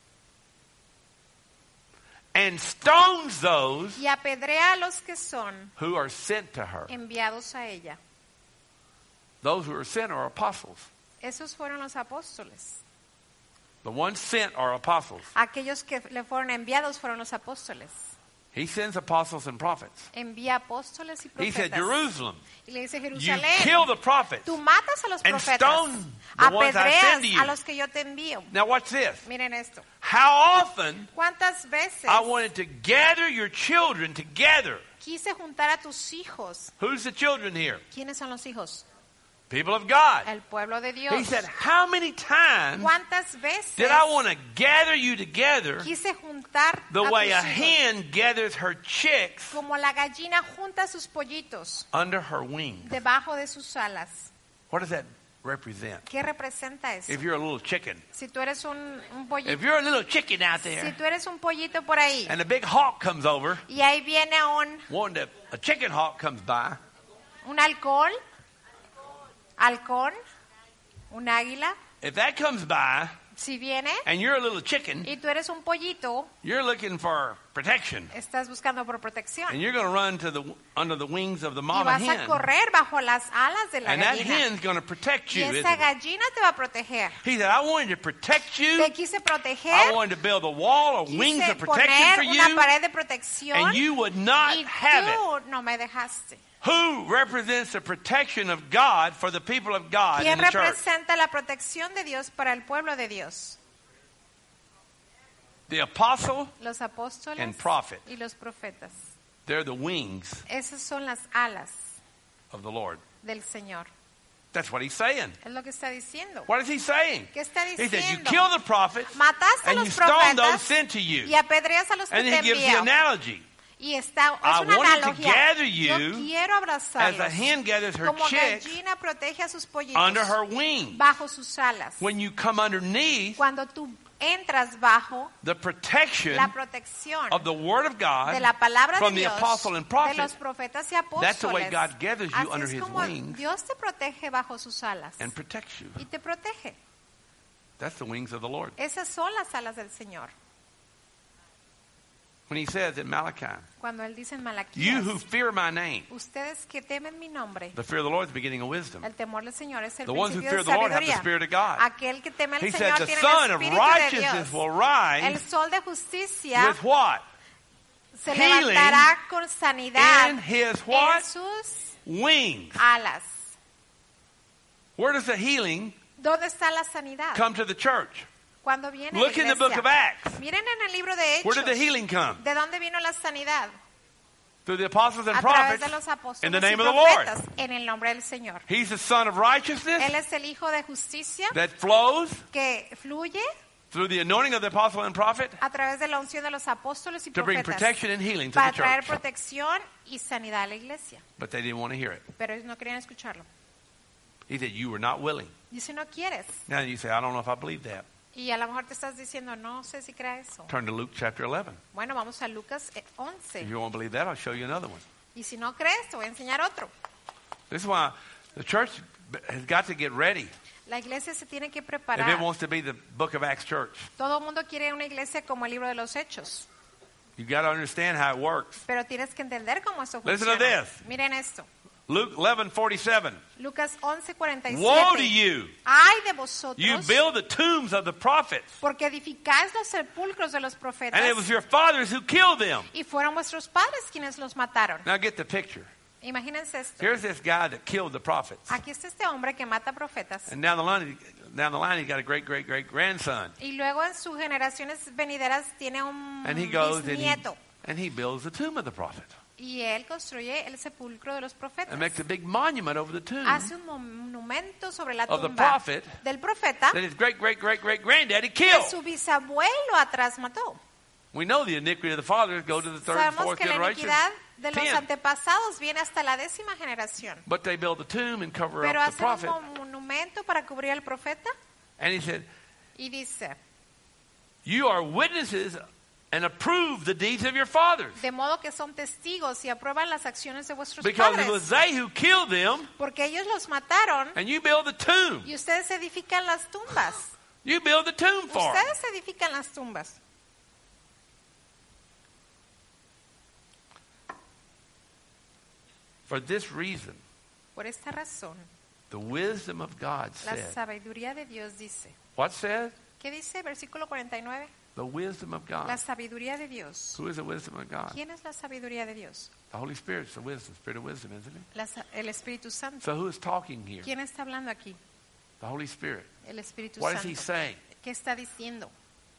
and stones those y apedrea a los que son who are sent to her. enviados a ella. Those who are sent are apostles. Esos fueron los apóstoles. The ones sent are apostles. Aquellos que le fueron enviados fueron los apóstoles. He sends apostles and prophets. Envía apóstoles y He said, profetas. Jerusalem, Y le dice you Jerusalén, kill the prophets. tú matas a los and profetas, stone the ones I apedreas send to you. a los que yo te envío. Now watch this. Miren esto. How often ¿Cuántas veces I wanted to gather your children together. quise juntar a tus hijos? Who's the children here? ¿Quiénes son los hijos? People of God. El pueblo de Dios. He said, how many times ¿Cuántas veces did I want to gather you together quise juntar the a way tus a hijos hen gathers her chicks como la gallina junta sus pollitos under her wings? debajo de sus alas? What does that represent? ¿Qué representa eso? If you're a little chicken, Si tú eres un, un pollito, if you're a little chicken out si there tú eres un pollito por ahí and a big hawk comes over, y ahí viene un, one to, a chicken hawk comes by, un halcón, halcón, un águila, if that comes by si viene and you're a little chicken, y tú eres un pollito, you're looking for protection. estás buscando por protección And you're going to run to the under the wings of the y mama vas a hen. correr bajo las alas de la And that gallina hen's going to protect y you. esa isn't it? gallina te va a proteger. He said, I wanted to protect you. Te quise I proteger, wanted to build a wall of wings quise of protection for poner una you. pared de protección And you would not y have it. tú no me dejaste. Who represents the protection of God for the people of God in ¿Quién the church? representa la protección de Dios para el pueblo de Dios? The apostle, Los apóstoles And prophet. y los profetas. they're the wings Esas son las alas of the Lord. del Señor. That's what he's saying. Es lo que está diciendo. What is he saying? ¿Qué está He said, you diciendo? kill the prophets Mataste a and you los stone those profetas sent to you. y apedreas a los que And te he gives the envío. analogy. Y está, es I una wanted to analogía. gather Yo you quiero As abrazarlos a hen gathers her como chicks gallina protege a sus pollitos under her wing. bajo sus alas. When you come underneath Cuando tú entras bajo the protection la protección of the Word of God de la palabra from de the Dios, apostle and de prophet, los profetas y that's the way apóstoles, God gathers you así under es His como wings Dios te protege bajo sus alas and protects you. y te protege. That's the wings of the Lord. Esas son las alas del Señor. When He says in Malachi, Cuando Él dice en you who Malaquías, fear my name, ustedes que temen mi nombre, the fear of the Lord is the beginning of wisdom. el temor del Señor es el The ones who principio fear de the Lord have the sabiduría. Spirit of God. Aquel que teme al He said Señor the tiene Son el of Espíritu de righteousness Dios. will El rise sol de justicia with what? se healing levantará con sanidad In His en what? sus Wings. alas. Where does the healing ¿Dónde está la sanidad? come to the church? Cuando viene Look la in the book iglesia. of Acts. Miren en el libro de Where did the Hechos. healing come? ¿De dónde vino la sanidad? Through the apostles and A través prophets de los apóstoles in the y name of the Lord. profetas, en el nombre del Señor. He's the Son of righteousness Él es el Hijo de justicia that flows que fluye through the anointing of the apostle and prophet a través de la unción de los apóstoles y to bring profetas protection and healing to para the traer church. protección y sanidad a la iglesia. But they didn't want to hear it. Pero ellos no querían escucharlo. He said, you were not willing. Dice, no quieres. Now you say, I don't know if I believe that. Y a lo mejor te estás diciendo, no sé si crea eso. Turn to Luke chapter eleven. Bueno, vamos a Lucas once. If you won't believe that, I'll show you another one. Y si no crees, te voy a enseñar otro. This is why the church has got to get ready La iglesia se tiene que if preparar. it wants to be the book of Acts church. Todo el mundo quiere una iglesia como el libro de los Hechos. You've got to understand how it works. Pero tienes que entender cómo eso Listen to funciona. this. Miren esto. Luke eleven forty-seven. Lucas once cuarenta y Woe to siete. you! Ay de You vosotros, build the tombs of the prophets, porque edificáis los sepulcros de los profetas, and it was your fathers who killed them. y fueron vuestros padres quienes los mataron. Now get the picture. Imagínense esto. Here's this guy that killed the prophets. Aquí está este hombre que mata profetas. And down the line, down the line, he's got a great, great, great grandson. Y luego en sus generaciones venideras tiene un And he goes and he, bisnieto. and he builds the tomb of the prophet. Y él construye el sepulcro de los profetas. And makes a big monument over the tomb Hace un monumento sobre la of the tumba prophet del profeta that his great, great, great, great granddaddy que killed. su bisabuelo atrás mató. We know the iniquity of the fathers go to the third and Sabemos fourth que la generation. iniquidad de los Ten. antepasados viene hasta la décima generación. But they build the tomb and cover Pero up the hacen prophet. un monumento para cubrir al profeta And he said, y dice, you are witnesses and approve the deeds of your fathers. de modo que son testigos y aprueban las acciones de vuestros Because padres. it was they who killed them, Porque ellos los mataron and you build the tomb. y ustedes edifican las tumbas. You build the tomb for them. Ustedes edifican las tumbas. For this reason, Por esta razón, the wisdom of God la said, sabiduría de Dios dice. what says? ¿Qué dice? Versículo cuarenta y nueve. The wisdom of La God. sabiduría de Dios. Who is the wisdom of God? ¿Quién es la sabiduría de Dios? The Holy Spirit is the wisdom, Spirit of wisdom, isn't it? La sa- el Espíritu Santo. So who is talking here? ¿Quién está hablando aquí? The Holy Spirit. El Espíritu What is Santo. he saying? ¿Qué está diciendo?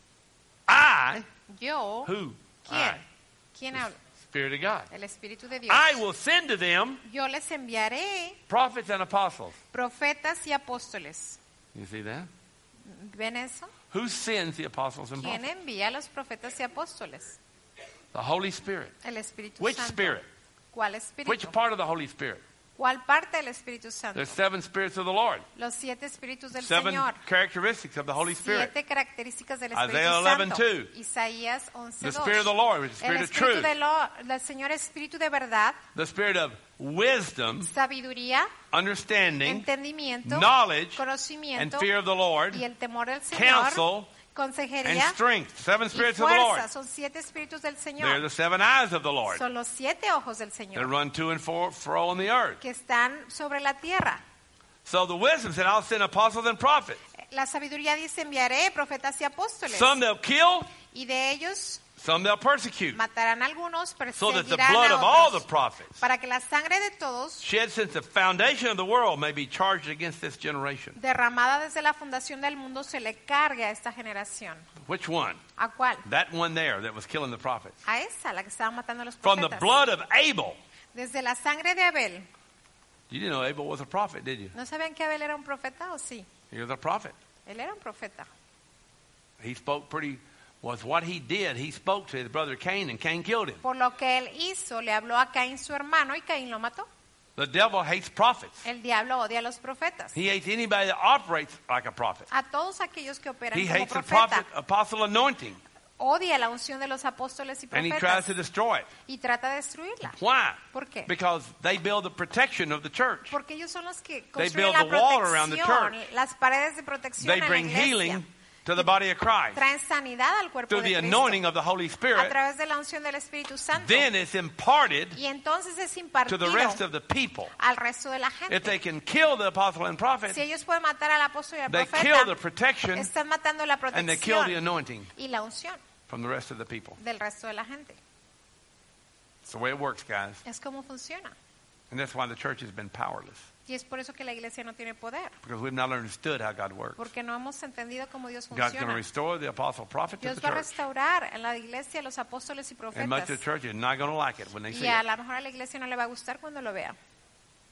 I, Yo. who? ¿Quién? I, ¿Quién habla? Spirit of God. El Espíritu de Dios. I will send to them Yo les enviaré prophets and apostles. profetas y apóstoles. You see that? ¿Ven eso? Who sends the apostles and ¿Quién prophets? envía a los profetas y apóstoles? The Holy Spirit. El Espíritu Which Santo. Spirit? ¿Cuál Which Espíritu? part of the Holy Spirit? ¿Cuál parte del Espíritu Santo? There's seven spirits of the Lord. Los siete espíritus del Seven Señor. characteristics of the Holy Spirit. Siete características del Espíritu Isaiah eleven Santo. two. Isaías once The dos. Spirit of the Lord, which is the El Spirit of Espíritu truth. de lo- del Señor, Espíritu de verdad, The Spirit of wisdom, sabiduría, understanding, entendimiento, knowledge, and conocimiento fear of the Lord, y el temor del Señor, counsel, and consejería strength. Seven y spirits of the Lord. fuerza. Son siete espíritus del They're Señor. the seven eyes of the Lord Son los siete ojos del that Señor run to and fro fro on the earth. que están sobre la tierra. So the wisdom said, I'll send apostles and prophets. La sabiduría dice, enviaré profetas y apóstoles. Some they'll kill, Y de ellos some they'll persecute. matarán a algunos, So that the perseguirán blood a of all the otros, prophets para que la sangre de todos, shed since the foundation of the world may be charged against this generation. derramada desde la fundación del mundo, se le cargue a esta generación. Which one? ¿A cuál? That one there that was killing the prophets. A esa, la que estaba matando a los From the profetas. blood of Abel. Desde la sangre de Abel. You didn't know Abel was a prophet, did you? ¿No sabían que Abel era un profeta o sí? He was a prophet. Él era un profeta. He spoke pretty, was what he did. He spoke to his brother Cain, and Cain killed him. Por lo que él hizo, le habló a Caín su hermano y Caín lo mató. The devil hates prophets. El diablo odia a los profetas. He hates anybody that operates like a prophet. A todos aquellos que operan He como hates the profeta. prophet, apostle anointing, Odia la unción de los apóstoles y and he tries profetas to destroy it. y trata de destruirla. Why? ¿Por qué? Because they build the protection of the church. Porque ellos son los que They construyen build la the wall around the protección, church. las paredes de protección They en la bring iglesia. healing to the body of Christ Traen sanidad al cuerpo through de the Cristo anointing of the Holy a Spirit. través de la unción del Espíritu Santo. Then it's imparted Y entonces es to impartido the rest of the people. al resto de la If they gente. can kill the apostle and prophet, Si ellos pueden matar al apóstol y al they kill the profeta, protection están matando la and they kill the protección anointing y la unción from the rest of the people. del resto de la gente. It's the way it works, guys. Es como funciona. And that's why the church has been powerless. Y es por eso que la iglesia no tiene poder. Because we've not understood how God works. Porque no hemos entendido cómo Dios God's going to funciona. restore the apostle prophet to Dios the va a church. restaurar en la iglesia a los apóstoles y And much of the profetas. church is not going to like it when they see Y a it. lo mejor a la iglesia no le va a gustar cuando lo vea.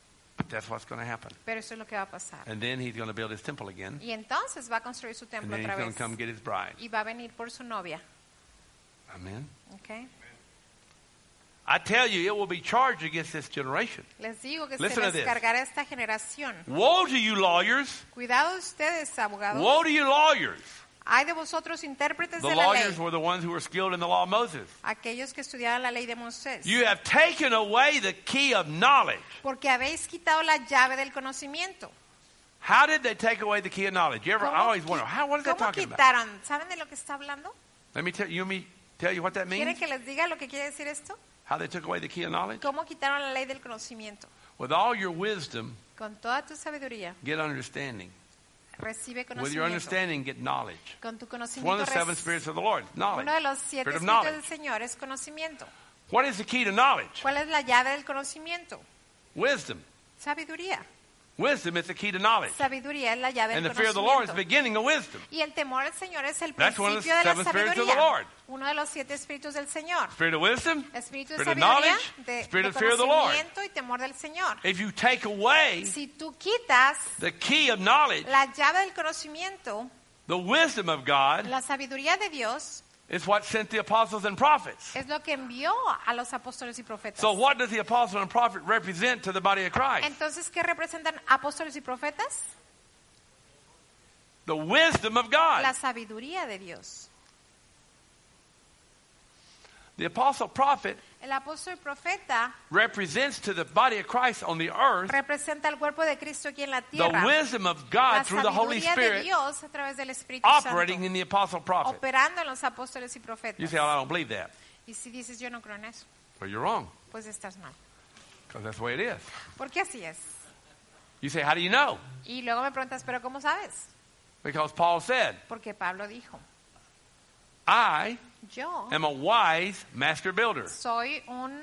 But that's what's going to happen. Pero eso es lo que va a pasar. And then he's going to build his temple again. Y entonces va a construir su And templo then he's otra going vez. to come get his bride. Y va a venir por su novia. Amen. ¿Okay? I tell you, it will be charged against this generation. Les digo que Listen se to this. descargará esta generación. Woe to you, lawyers. Cuidado de ustedes, abogados. Woe to you, lawyers. Hay de vosotros intérpretes The de la lawyers ley, were the ones who were skilled in the law of Moses. aquellos que estudiaban la ley de Moisés. You have taken away the key of knowledge. Porque habéis quitado la llave del conocimiento. How did they take away the key of knowledge? You ever, I always wonder, how, what is that ¿Cómo talking about? quitaron? ¿Saben de lo que está hablando? Let me tell you, me tell you what that ¿Quieren means? que les diga lo que quiere decir esto? How they took away the key of knowledge? ¿Cómo quitaron la ley del conocimiento? With all your wisdom, Con toda tu sabiduría, get understanding. recibe With your conocimiento. understanding, get knowledge. Con tu It's one conocimiento, of the seven reci- spirits of the Lord. Knowledge. uno de los siete Spirit of espíritus del knowledge. Señor es conocimiento. What is the key to knowledge? ¿Cuál es la llave del conocimiento? Wisdom. Sabiduría. Wisdom is the key to knowledge. Sabiduría es la llave And del the fear of the Lord is conocimiento. the beginning of wisdom. Y el temor al Señor es el That's one of the principio de la seven spirits of the sabiduría. Lord. Uno de los siete espíritus del Señor. Spirit of wisdom, Espíritu de spirit of sabiduría, knowledge, de, spirit de of fear of the Lord. conocimiento y temor del Señor. If you take away Si tú quitas the key of knowledge, la llave del conocimiento, the wisdom of God la sabiduría de Dios is what sent the apostles and prophets. es lo que envió a los apóstoles y profetas. So what does the apostle and prophet represent to the body of Christ? Entonces, ¿qué representan apóstoles y profetas? The wisdom of God. La sabiduría de Dios. The apostle prophet El apóstol y profeta represents to the body of Christ on the earth representa al cuerpo de Cristo aquí en la the tierra. wisdom of La God through the Holy sabiduría de Spirit Dios a través del Espíritu operating Santo, in the apostle prophet. operando en los apóstoles y profetas. You say, oh, I don't believe that. Y si dices, yo no creo en eso, Well, you're wrong, pues estás mal. because that's the way it is. Porque así es. You say, how do you know? Y luego me preguntas, ¿pero cómo sabes? Because Paul said, Porque Pablo dijo, I yo am a wise master builder. soy un,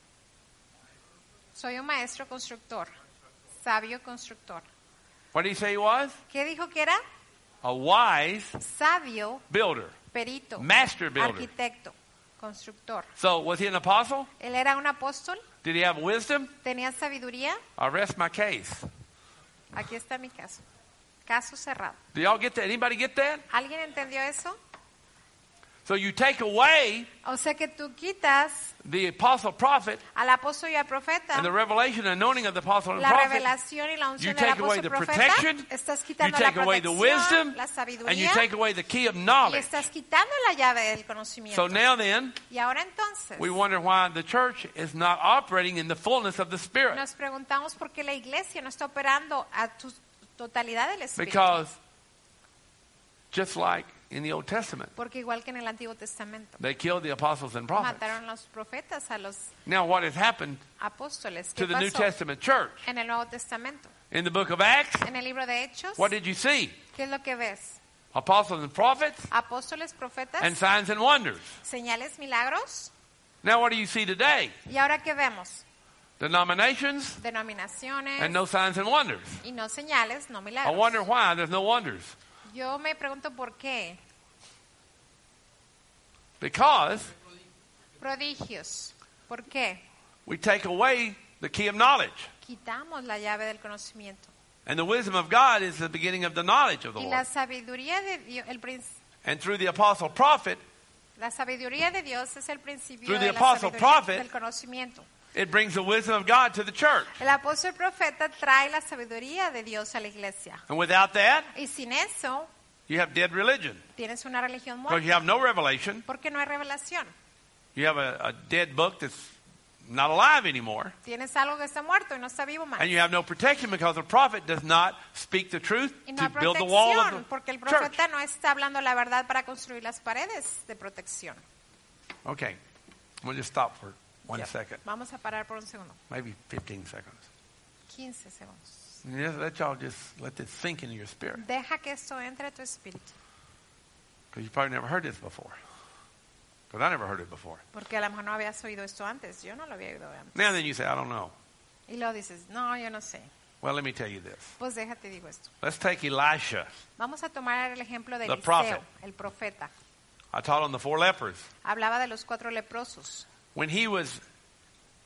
soy un maestro constructor, sabio constructor. What did he say he was? ¿Qué dijo que era? A wise Sabio, builder. perito, Master builder. arquitecto, constructor. So was he an apostle? Él era un apóstol, Did he have wisdom? tenía sabiduría. I rest my case. Aquí está mi caso. Caso cerrado. Do y'all get that? Anybody get that? ¿Alguien entendió eso? So you take away O sea que tú quitas the apostle prophet al apóstol y al profeta and the revelation and anointing of the apostle and la prophet. revelación y la You unción del take away apóstol the profeta. protection, Estás you quitando la take away the protección, wisdom, la and you sabiduría take away the key of y knowledge. estás quitando la llave del conocimiento. So now then, Y ahora entonces we wonder why the church is not operating in the fullness of the Spirit. nos preguntamos por qué la iglesia no está operando a tu totalidad del Espíritu. Because just like in the Old Testament, Porque igual que en el Antiguo Testamento, they killed the apostles and prophets. mataron a los profetas, a los Now what has happened apóstoles. to ¿Qué the New pasó Testament church? en el Nuevo Testamento? In the book of Acts, En el libro de Hechos, what did you see? ¿qué es lo que ves? Apostles and prophets Apóstoles, profetas, and signs and wonders. señales, milagros. Now what do you see today? ¿Y ahora qué vemos? Denominations Denominaciones and no signs and wonders. y no señales, no I milagros. wonder why there's no wonders. Yo me pregunto por qué. Because Prodigios. ¿Por qué? we take away the key of knowledge. Quitamos la llave del conocimiento. And the wisdom of God is the beginning of the knowledge of the Y la Lord. sabiduría de Dios, el prin- And through the apostle prophet, la sabiduría de Dios es el principio Through the de la apostle sabiduría prophet, del conocimiento. it brings the wisdom of God to the church. El apóstol profeta trae la sabiduría de Dios a la iglesia. And without that, Y sin eso, you have dead religion. tienes una religión Because you muerta. have no revelation. Porque no hay revelación. You have a, a dead book that's not alive anymore. Tienes algo que está muerto y no está vivo más. And you have no protection because the prophet does not speak the truth Y no to hay build the wall of protección, porque el the church. profeta no está hablando la verdad para construir las paredes de protección. Okay. We'll just stop for one Ya. second. Vamos a parar por un segundo. Maybe fifteen seconds. quince segundos. And just let y'all just let this sink into your spirit. Deja que esto entre a tu espíritu. Because you probably never heard this before. Because I never heard it before. Porque a lo mejor no habías oído esto antes. Yo no lo había oído antes. Now then you say, I don't know. Y luego dices, no, yo no sé. Well, let me tell you this. Pues déjate, digo esto. Let's take Elisha. Vamos a tomar el ejemplo de The Eliseo, prophet. el profeta. I taught on the four lepers. Hablaba de los cuatro leprosos. When he was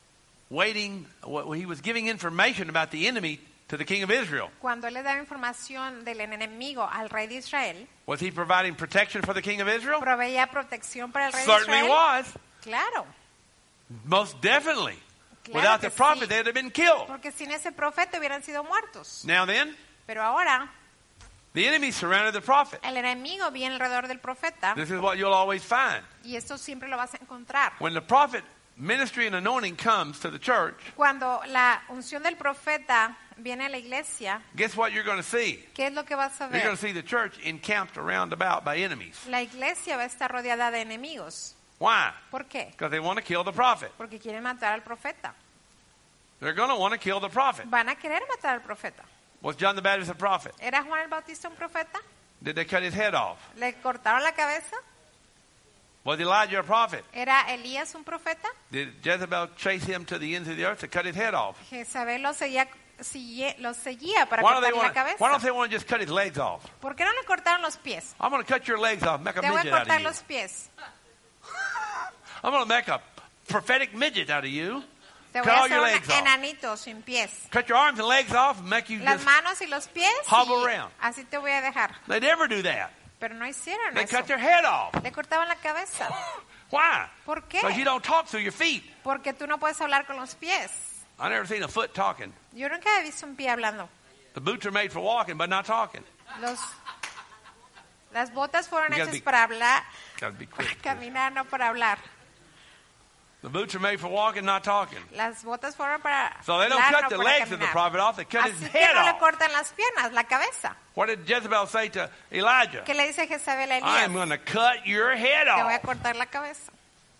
waiting, he was giving information about the enemy to the king of Israel. Cuando él le daba información del enemigo al rey de Israel, Was he providing protection for the king of Israel? ¿proveía protección para el rey de Certainly Israel? was. Claro, Most definitely. claro Without que the prophet, sí. they'd have been killed. Porque sin ese profeta hubieran sido muertos. Now then, Pero ahora, the enemy surrounded the prophet. el enemigo viene alrededor del profeta, This is what you'll always find. y esto siempre lo vas a encontrar. When the prophet ministry and anointing comes to the church, Cuando la unción del profeta viene a la iglesia, guess what you're going to see? ¿qué es lo que vas a You're going ver? to see the church encamped around about by enemies. La iglesia va a estar rodeada de enemigos. Why? ¿Por qué? Because they want to kill the prophet. Porque quieren matar al profeta. They're going to want to kill the prophet. Van a querer matar al profeta. Was John the Baptist a prophet? ¿Era Juan el Bautista un profeta? Did they cut his head off? ¿Le cortaron la cabeza? Was Elijah a prophet? ¿Era Elías un profeta? Did Jezebel chase him to the ends of the earth to cut his head off? Jezabel lo seguía, sigue- lo seguía para Why don't, they cortarle la want, cabeza. why don't they want to just cut his legs off? ¿Por qué no le cortaron los pies? I'm going to cut your legs off, make a Te voy a midget out cortar of you. los pies. I'm going to make a prophetic midget out of you. Te voy Cut a all hacer your un legs off. enanito sin pies. Cut your arms and legs off and make you Las just... manos y los pies. hobble y around. así te voy a dejar. They never do that. Pero no hicieron They eso. cut their head off. Le cortaban la cabeza. Why? ¿Por qué? Because you don't talk through your feet. Porque tú no puedes hablar con los pies. I never seen a foot talking. Yo nunca he visto un pie hablando. The boots are made for walking, but not talking. Los, las botas fueron You gotta hechas be- para hablar, Got to be quick. caminar, no para hablar. The boots are made for walking, not talking. Las botas fueron para So they don't hablar, cut no the para legs of the caminar. prophet off, they cut his Así que head no le off. cortan las piernas, la cabeza. What did Jezebel say to Elijah? ¿Qué le dice Jezabel a I'm Elías? going to cut your head Te voy a off. cortar la cabeza.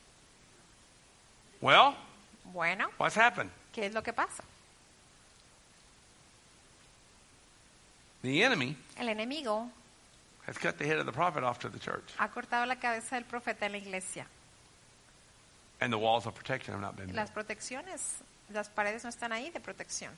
Well, Bueno, what's happened? ¿qué es lo que pasa? The enemy El enemigo has cut the head of the prophet off to the church. ha cortado la cabeza del profeta en la iglesia. And the walls of protection have not been built. Las protecciones, las paredes no están ahí de protección.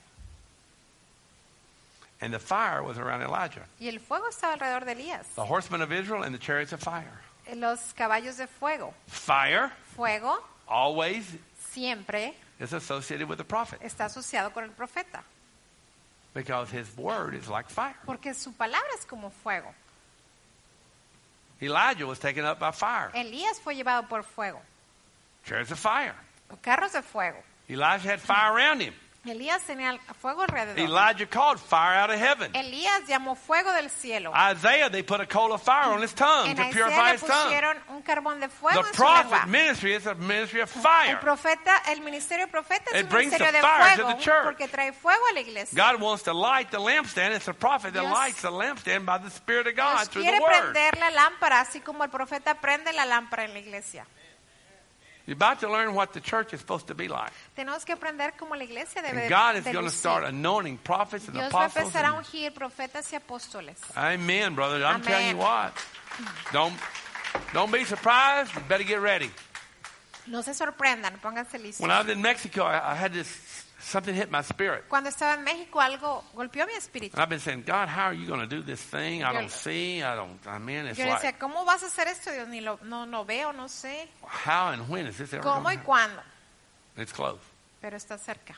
And the fire was around Elijah. Y el fuego estaba alrededor de Elías. The horsemen of Israel and the chariots of fire. Los caballos de fuego. Fire Fuego always siempre is associated with the prophet está asociado con el profeta. because his word is like fire. Porque su palabra es como fuego. Elijah was taken up by fire. Elías fue llevado por fuego. Chariots of fire. Carros de fuego. Elijah had fire around him. Elías tenía fuego alrededor. Elijah called fire out of heaven. Elías llamó fuego del cielo. Isaiah, they put a coal of fire on his tongue En to Isaías purify le his tongue. pusieron un carbón de fuego The en su lengua. prophet ministry is a ministry of El fire. profeta, el ministerio profeta es It un brings ministerio the de fire to fuego the church. porque trae fuego a la iglesia. God wants to light the lampstand. It's the prophet that Dios- lights the lampstand by the Spirit of God Dios through quiere the Word. prender la lámpara así como el profeta prende la lámpara en la iglesia. You're about to learn what the church is supposed to be like. Tenemos que aprender como la iglesia debe And God is de going to lucir. start anointing prophets and Dios va a apostles. empezar a and- ungir profetas y apóstoles. Amen, brother. I'm Amen. telling you what. Don't, don't be surprised. You better get ready. No se sorprendan, pónganse listos. When I was in Mexico, I, I had this, something hit my spirit. Cuando estaba en México algo golpeó mi espíritu. And I've been saying, God, how are you going to do this thing? I Yo- don't see. I don't, I mean, it's Yo le decía, like, ¿cómo vas a hacer esto, Dios? Ni lo, no lo veo, no sé. how and when is this ever ¿Cómo going y to cuándo? It's close. Pero está cerca.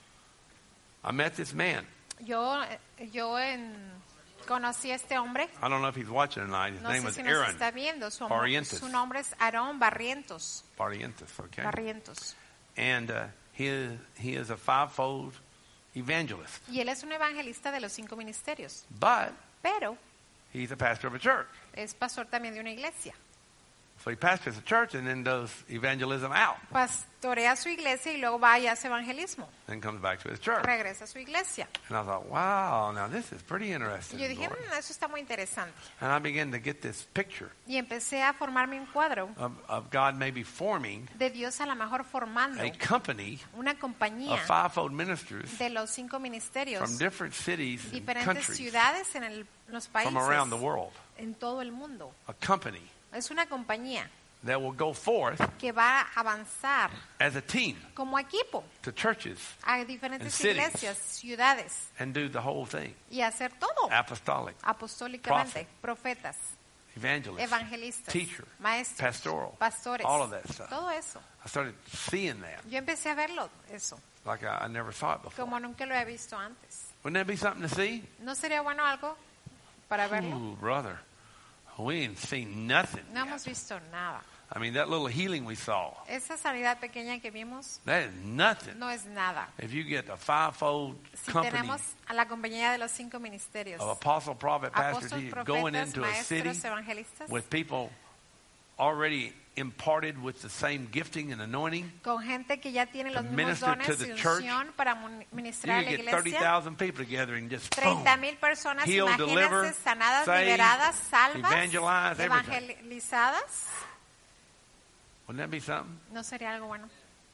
I met this man. Yo, yo en, conocí a este hombre. I don't know if he's watching tonight. His No name sé was si nos Aaron está viendo. Su, Barrientos. su nombre es Aarón Barrientos. Barrientos, okay? Barrientos. And uh, he, is, he is a fivefold evangelist. Y él es un evangelista de los cinco ministerios. But Pero he's a pastor of a church. es pastor también de una iglesia. So he pastors a church and then does evangelism out. Pastorea su iglesia y luego va y hace evangelismo. Then comes back to his church. Regresa a su iglesia. And I thought, wow, now this is pretty Y interesting. yo dije, Lord. "Mm, eso está muy interesante. And I began to get this picture Y empecé a formarme un cuadro of, of God maybe forming de Dios a lo mejor formando a company una compañía of fivefold ministers de los cinco ministerios, from different cities and diferentes countries ciudades en el- los países, from around the world. en todo el mundo. A company Es una compañía that will go forth que va a avanzar as a team como equipo to churches a diferentes And cities. iglesias, ciudades and do the whole thing. y hacer todo Apostolic, apostólicamente, profetas, evangelist, evangelistas, teacher, maestros, pastoral, pastores, all of that stuff. todo eso. I started seeing that. Yo empecé a verlo, eso. like I, I never saw it before. como nunca lo he visto antes. Wouldn't that be something to see? ¿No sería bueno algo para verlo? Ooh, brother, we ain't seen nothing No yet. hemos visto nada. I mean, that little healing we saw, Esa sanidad pequeña que vimos that is nothing. no es nada. If you get a fivefold Si company tenemos a la compañía de los cinco ministerios, of apostle, prophet, pastor, apóstoles, teacher, going profetas, into a city maestros, evangelistas, with people already imparted with the same gifting and anointing, con gente que ya tiene los to mismos minister dones to y the church, unción para mun- you ministrar a la could get thirty iglesia. thousand people together and just boom, treinta mil personas, heal, imagínense, deliver, sanadas, save, liberadas, salvas, evangelize, everything. evangelizadas. Wouldn't that be something? ¿No sería algo bueno?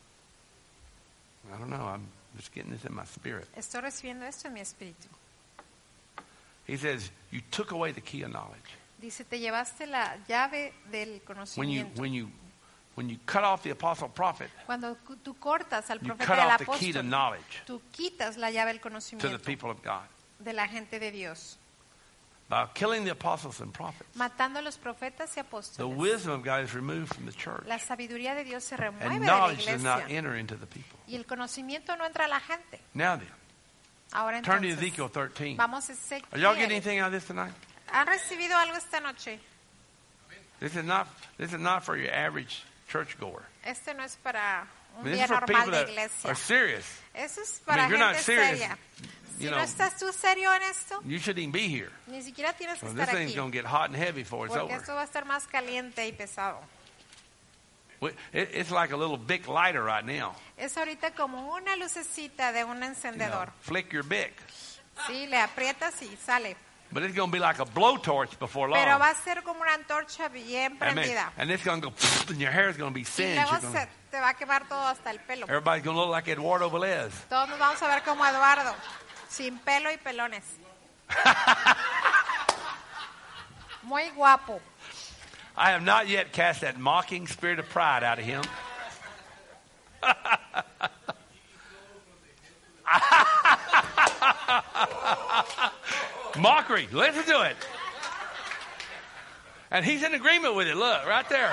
I don't know. I'm just getting this in my spirit. Estoy recibiendo esto en mi espíritu. He says, you took away the key of knowledge. Dice, te llevaste la llave del When you, conocimiento. when you, when you cut off the apostle prophet, Cuando cu- tú cortas al you profeta cut y al off the key to apóstol, knowledge tú quitas la llave del to the conocimiento people of God. de la gente de Dios, By killing the apostles and prophets, matando a los profetas y the apóstoles. wisdom of God is removed from the church. La sabiduría de Dios se remueve And de la knowledge does not iglesia enter into the people. y el conocimiento no entra a la gente. Now then, Ahora turn to entonces, Ezekiel thirteen. vamos a Are y'all getting Ezequiel. anything out of this tonight? ¿Han recibido algo esta noche? This is not, this is not for your average churchgoer. Este no es para I un mean, this día is for normal people de that iglesia. are serious. Eso es I para mean, if you're not gente serious, seria. Si you no know, estás tú serio en esto, you shouldn't even be here. ni siquiera tienes que So estar this thing's aquí. going to get hot and heavy before it's Porque over. esto va a estar más caliente y pesado. We- it- It's like a little Bic lighter right now. Es ahorita como una lucecita de un You know, encendedor. flick your Bic. Sí, le aprietas y sale. But it's going to be like a blowtorch before long. Pero va a ser como una antorcha bien I mean, prendida. and it's going to go, and your hair is going to be Y singed. luego You're gonna- se te va a quemar todo hasta el pelo. everybody's going to look like Eduardo Velez. Todos nos vamos a ver como Eduardo, sin pelo y pelones. Muy guapo. I have not yet cast that mocking spirit of pride out of him. Mockery. Listen to it. And he's in agreement with it. Look, right there.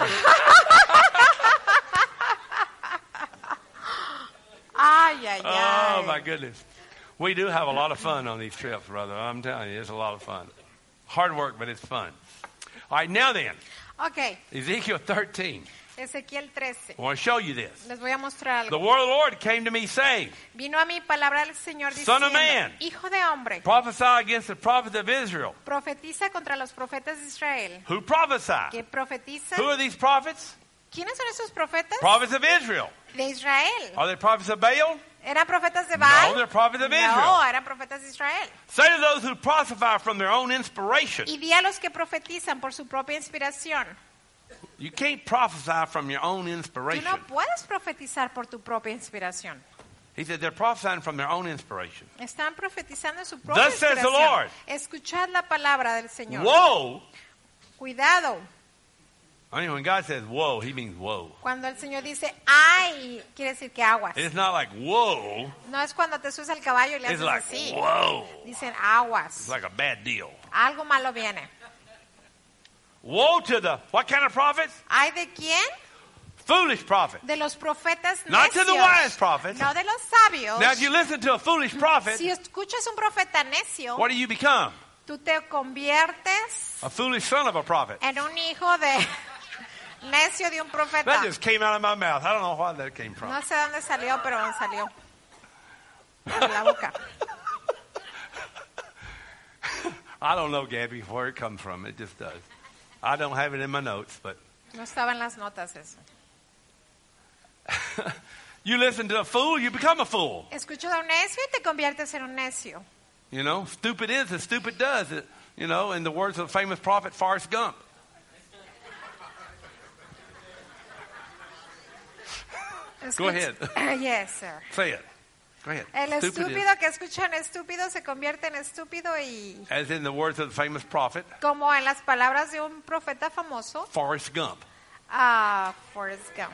Ay, ay, Oh, ay. my goodness. We do have a lot of fun on these trips, brother. I'm telling you, it's a lot of fun. Hard work, but it's fun. All right, now then, Ok, Ezekiel thirteen. Ezequiel trece. I want to show you this. Les voy a mostrar The algo. word of the Lord came to me saying, Vino a mi palabra el Señor Son diciendo, of man. Hijo de hombre, prophesy against the prophets of Israel. profetiza contra los profetas de Israel. Who prophesy? ¿Qué profetizan? Who are these prophets? ¿Quiénes son esos profetas? Prophets of Israel. De Israel. Are they prophets of Baal? ¿Eran profetas de Baal? No, they're prophets of No, Israel. eran profetas de Israel. Say to those who prophesy from their own inspiration. Y di a los que profetizan por su propia inspiración. You can't prophesy from your own Tú inspiration. no puedes profetizar por tu propia inspiración. He said they're prophesying from their own inspiration. Están profetizando su propia Thus says the inspiración. Lord. Escuchad la palabra del Señor. Woe! Cuidado. I mean, when God says whoa, he means whoa. Cuando el Señor dice, ay, quiere decir que aguas. It's not like whoa. No es cuando te subes al caballo y le It's haces like así. whoa. Dicen aguas. It's like a bad deal. Algo malo viene. Woe to the, what kind of prophets? ¿Ay de quién? Foolish prophet. De los profetas Not to necios. the wise prophets. No de los sabios. Now, if you listen to a foolish prophet, Si escuchas un profeta necio, what do you become? tú te conviertes A foolish son of a prophet. en un hijo de necio de un profeta. That just came out of my mouth. I don't know why that came from. No sé dónde salió, pero salió. De la boca. I don't know, Gabby, where it comes from. It just does. I don't have it in my notes, but No estaba en las notas eso. you listen to a fool, you become a fool. Escuchas a un necio y te conviertes en un necio. You know, stupid is as stupid does. It, you know, in the words of the famous prophet Forrest Gump. Go ahead. Yes, sir. Say it. Go ahead. El Stupid estúpido is, que escuchan estúpido se convierte en estúpido y as in the words of the famous prophet como en las palabras de un profeta famoso, Forrest Gump. ah, Forrest Gump.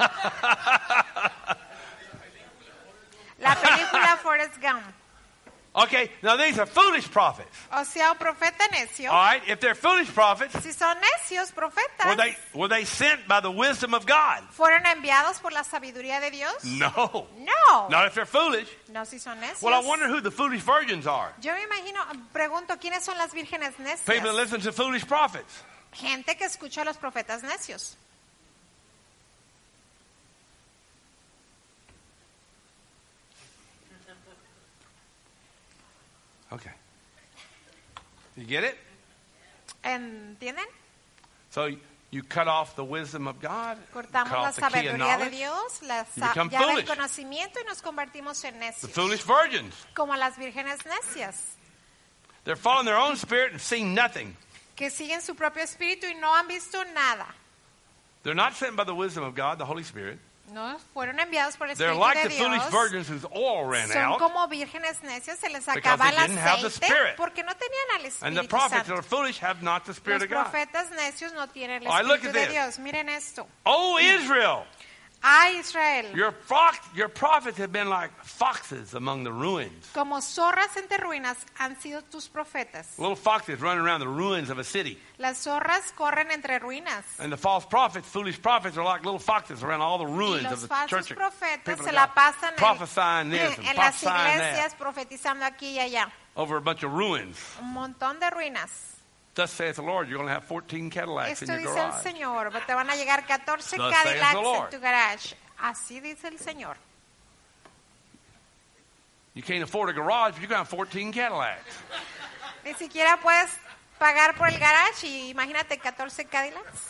La película Forrest Gump. Okay, now these are foolish prophets. O sea, un profeta necio. All right, if they're foolish prophets, Si son necios profetas, were they were they sent by the wisdom of God? ¿fueron enviados por la sabiduría de Dios? No. No. Not if they're foolish. No, si son necios. Well, I wonder who the foolish virgins are. Yo me imagino, pregunto, ¿quiénes son las vírgenes necias? People that listen to foolish prophets. Gente que escucha a los profetas necios. Okay. You get it? ¿Entienden? So you cut off the wisdom of God, Cortamos cut la off the key of sabiduría de knowledge. Dios, la You sa- become llave del foolish. conocimiento y nos convertimos en The necios. foolish virgins. Como las vírgenes necias, They're following their own spirit and seeing nothing. que siguen su propio espíritu y no han visto nada. They're not sent by the wisdom of God, the Holy Spirit. No fueron enviados por el They're Espíritu like de the foolish Dios. virgins whose oil ran Son out. como vírgenes necias, se les Because acaba they el didn't have the aceite Spirit. porque no tenían al And the Espíritu prophets that Santo. are foolish have not the Spirit Los of God. profetas necios no tienen el All right, look Espíritu at de this. Dios. Miren esto. Oh, Israel, Ay, Israel, your, fox, your prophets have been like foxes among the ruins. como zorras entre ruinas han sido tus profetas. Little foxes running around the ruins of a city. Las zorras corren entre ruinas. And the false prophets, foolish prophets, are like little foxes around all the Y ruins of los the falsos church. of profetas people se of la God. pasan en, Prophesying this and en las prophesying iglesias that profetizando aquí y allá. over a bunch of ruins. Un montón de ruinas. Thus saith the Lord, you're going to have fourteen Cadillacs Esto in your dice el garage. Señor. Te van a llegar catorce Thus saith the Cadillacs Lord. en tu garage. Así dice el Señor. You can't afford a garage, but you're going to have fourteen Cadillacs. Ni siquiera puedes pagar por el garage y imagínate catorce Cadillacs.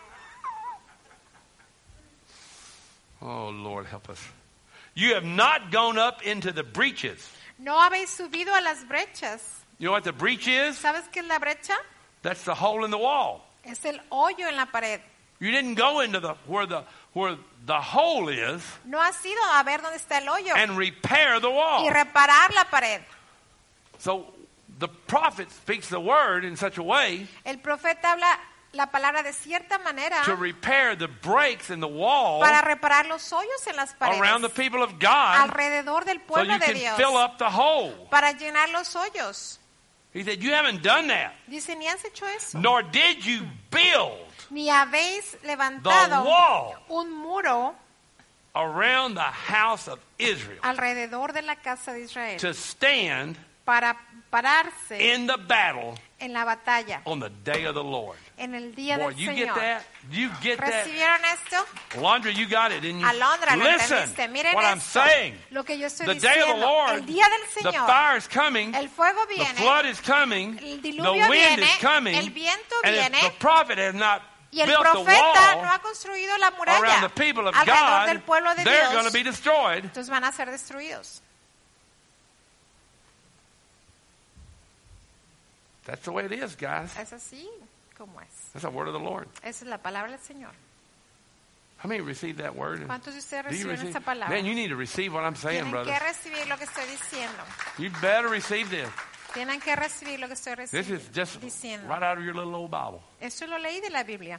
Oh, Lord, help us. You have not gone up into the breaches. No habéis subido a las brechas. You know what the breach is? ¿Sabes qué es la brecha? That's the hole in the wall. Es el hoyo en la pared. You didn't go into the where the where the hole is No has ido a ver dónde está el hoyo and repair the y wall. reparar la pared. So the prophet speaks the word in such a way El profeta habla la palabra de cierta manera to repair the breaks in the wall para reparar los hoyos en las around the paredes people of God alrededor del so pueblo you de can Dios fill up the hole. para llenar los hoyos. He said, you haven't done that, Dice, ni has hecho eso. nor did you build Ni habéis the levantado wall un muro around the house of Israel alrededor de la casa de Israel to stand para pararse in the battle en la batalla, on the day of the Lord. en el día Boy, del you get Señor. that? You get that? ¿Recibieron esto? Alondra, you got it, didn't you? Alondra, lo Listen, entendiste. Miren what I'm esto. saying. Lo que yo estoy The day of the diciendo. Lord, El día del the Señor. fire is coming, El fuego the viene. flood is coming, El the diluvio wind viene, is coming, el viento and viene, if the prophet has not Y el built the profeta no wall ha construido la around muralla the people of alrededor del God, pueblo de they're going to Dios. be destroyed. Entonces van a ser destruidos. That's the way it is, guys. Es así como es. That's the word of the Lord. Esa es la palabra del Señor. How many received that word? ¿Cuántos de ustedes Do you reciben receive? esa palabra? Man, you need to receive what I'm saying, Tienen brother. que recibir lo que estoy diciendo. You better receive this. Tienen que recibir lo que estoy This recibi- is just diciendo. right out of your little old Bible. Esto lo leí de la Biblia.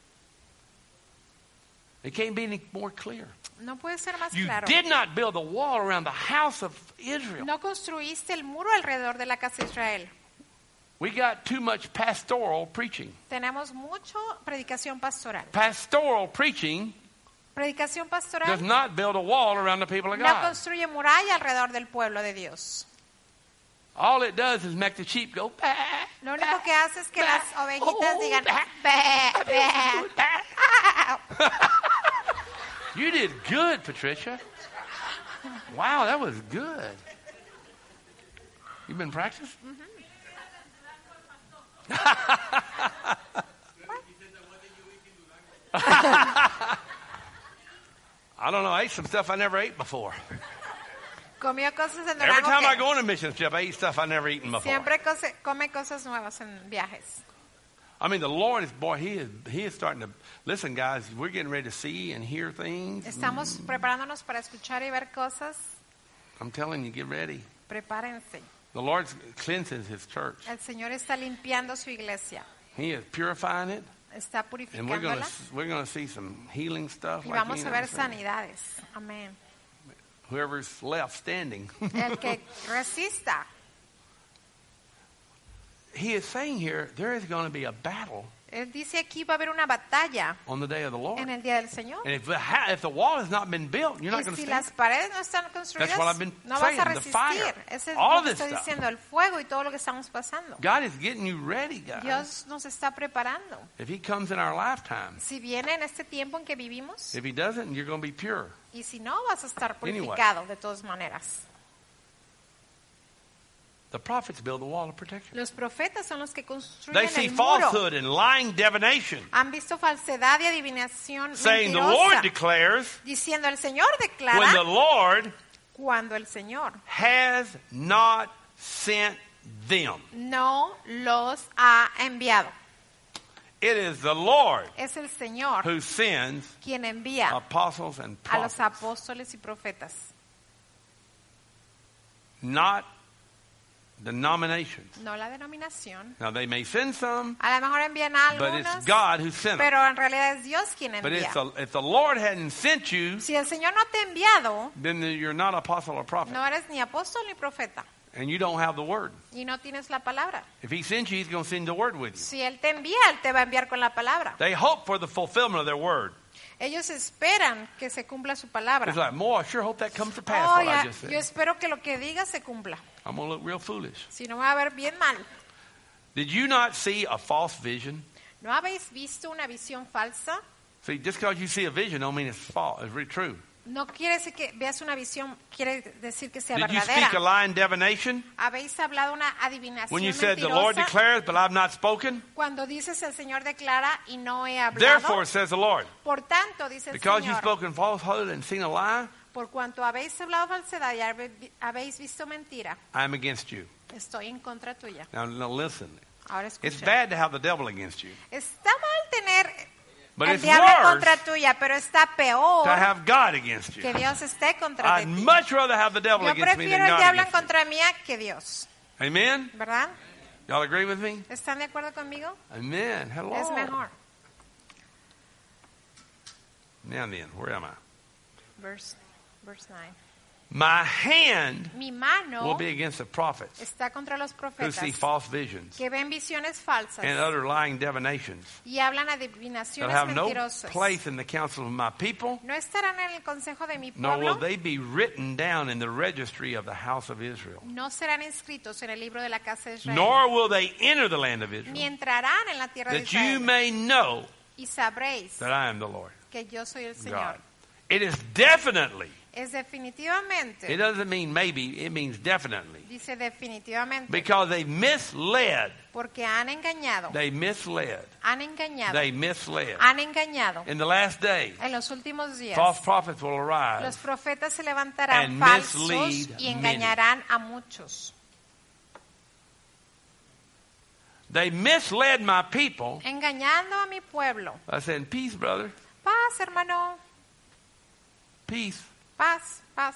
It can't be any more clear. No puede ser más You claro. did not build a wall around the house of Israel. No construiste el muro alrededor de la casa de Israel. We got too much pastoral preaching. Tenemos mucho predicación pastoral. Pastoral preaching Predicación does pastoral not build a wall around the people of no God. construye muralla alrededor del pueblo de Dios. All it does is make the sheep go, bah, Lo único que hace es que las ovejitas oh, digan, bah, "Bé, bé". bah. You did good, Patricia. Wow, that was good. You've been practicing? I don't know. I ate some stuff I never ate before. Comió cosas en Every Durango time I que go on a mission trip, I eat stuff I never eaten before. siempre cose- come cosas nuevas en viajes. I mean, the Lord is, boy, he is, he is starting to, listen, guys, we're getting ready to see and hear things. Estamos preparándonos para escuchar y ver cosas. I'm telling you, get ready. Prepárense. The Lord cleanses his church. El Señor está limpiando su iglesia. He is purifying it. Está And we're going purificándola. to we're going to see some healing stuff. Y like vamos you a never ver seen. sanidades. Amén. whoever's left standing. el que resista. He is saying here, there is going to be a battle Él dice aquí va a haber una batalla on the day of the Lord. en el día del Señor. And if the, ha- if the wall has not been built, you're not Y going to si stand. las paredes no están construidas, That's what I've been no vas a saying, the fire, resistir. Ese es all lo of que this estoy stuff. diciendo, el fuego y todo lo que estamos pasando. God is getting you ready, guys. Dios nos está preparando. If he comes in our lifetime, Si viene en este tiempo en que vivimos, if he doesn't, you're going to be pure. y si no, vas a estar Anyway. purificado de todas maneras. The prophets build the wall of protection. Los profetas son los que They construyen see el muro. falsehood and lying divination, Han visto falsedad y adivinación saying the mentirosa, Lord declares, diciendo el Señor when declara the Lord cuando el Señor has not sent them. no los ha enviado. It is the Lord Es el Señor who sends quien envía apostles and a los prophets, apóstoles y profetas, not denominations. no la denominación. Now they may send some, A lo mejor envían a but it's algunos, God who sent them. pero en realidad es Dios quien But envía. if the, if the Lord hadn't sent you, Si el Señor no te ha enviado, then you're not apostle or prophet, no eres ni apóstol ni profeta and you don't have the word. y no tienes la palabra. If he sends you, he's going to send the word with you. Si Él te envía, Él te va a enviar con la palabra. They hope for the fulfillment of their word. Ellos esperan que se cumpla su palabra. It's like, more, I sure hope that comes to pass, Oh, what I ya, just said. yo espero que lo que diga se cumpla. I'm going to look real foolish. Si no, me va a ver bien mal. Did you not see a false vision? ¿No habéis visto una visión falsa? See, just because you see a vision don't mean it's false. It's really true. No quiere decir que veas una visión, quiere decir que sea Did you speak a verdadera. lying divination? ¿Habéis hablado una adivinación When you said the Lord mentirosa? declares, but I've not spoken? Cuando dices el Señor declara y no he hablado. Therefore, says the Lord, Por tanto, dice el because you've Señor, spoken falsehood and seen a lie, por cuanto habéis hablado falsedad y habe- habéis visto mentira, I am against you. estoy en contra tuya. Now, now listen. Ahora It's escuchen. bad to have the devil against you, Está mal tener but el it's diablo worse contra tuya, pero está peor to have God against you. que Dios esté contra I'd ti. much rather have the devil Yo against me prefiero than el God diablo en against me. contra mía que Dios. Amen? ¿Verdad? Y'all agree with me? ¿Están de acuerdo conmigo? Amen. Hello. Es mejor. Now then, where am I? Verse, verse nine. My hand Mi will mano be against the prophets está contra los who profetas see false visions que ven visiones falsas and other lying divinations y hablan that adivinaciones have no mentirosas. place in the council of my people, No estarán en el consejo de mi nor will pueblo, they be written down in the registry of the house of Israel. no serán inscritos en el libro de la casa de Israel, Nor will they enter the land of ni Israel, entrarán en la tierra de that you Israel. may know Y sabréis that I am the Lord que yo soy el Señor. God. It is definitely, Es definitivamente, it doesn't mean maybe, it means definitely. dice definitivamente, Because they misled, porque han engañado, they misled, han engañado, they misled. han engañado. In the last days, En los últimos días, false prophets will arise. los profetas se levantarán and falsos mislead y engañarán a muchos. They misled my people Engañando a mi pueblo. by saying, peace, brother, Paz, hermano, peace. paz, paz.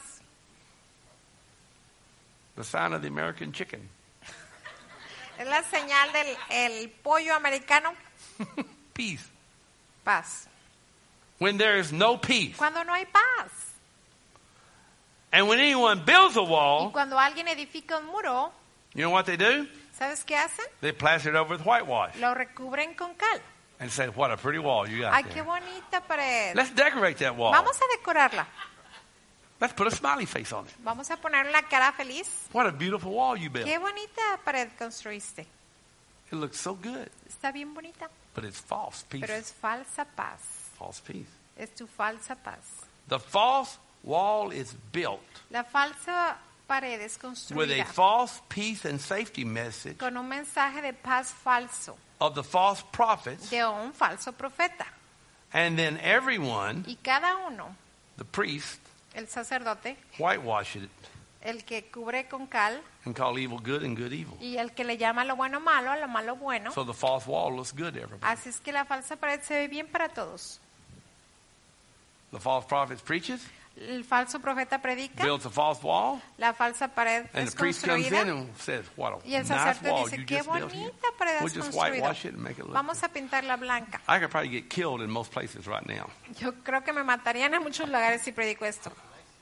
The sign of the American chicken. Es la señal del el pollo americano. Peace. Paz. When there is no peace. Cuando no hay paz. And when anyone builds a Y wall, cuando alguien edifica un muro, you know what they do? ¿sabes qué hacen? They plaster it over with whitewash Lo recubren con cal. and say, what a pretty wall you got Ay, qué there. bonita pared. Let's decorate that wall. Vamos a decorarla. Let's put a smiley face on it. Vamos a poner la cara feliz. What a beautiful wall you built. Qué bonita pared construiste. It looks so good. Está bien bonita, But it's false peace. pero es falsa paz. False peace. Es tu falsa paz. The false wall is built La falsa pared es with a construida false peace and safety message con un mensaje de paz falso of the false prophets. de un falso profeta. And then everyone, Y cada uno, the priest, el sacerdote, whitewash it el que cubre con cal and call evil good and good evil. y el que le llama lo bueno malo, a lo malo bueno. So the false wall looks good to everybody. Así es que la falsa pared se ve bien para todos. The false prophet preaches, El falso profeta predica, builds a false wall, la falsa pared and es the priest comes in construida and says, what a y el nice sacerdote wall dice, you qué just built here. bonita pared We'll has just construido. whitewash it and make it look Vamos a pintarla blanca. I could probably get killed in most places right now. Yo creo que me matarían en muchos lugares si predico esto.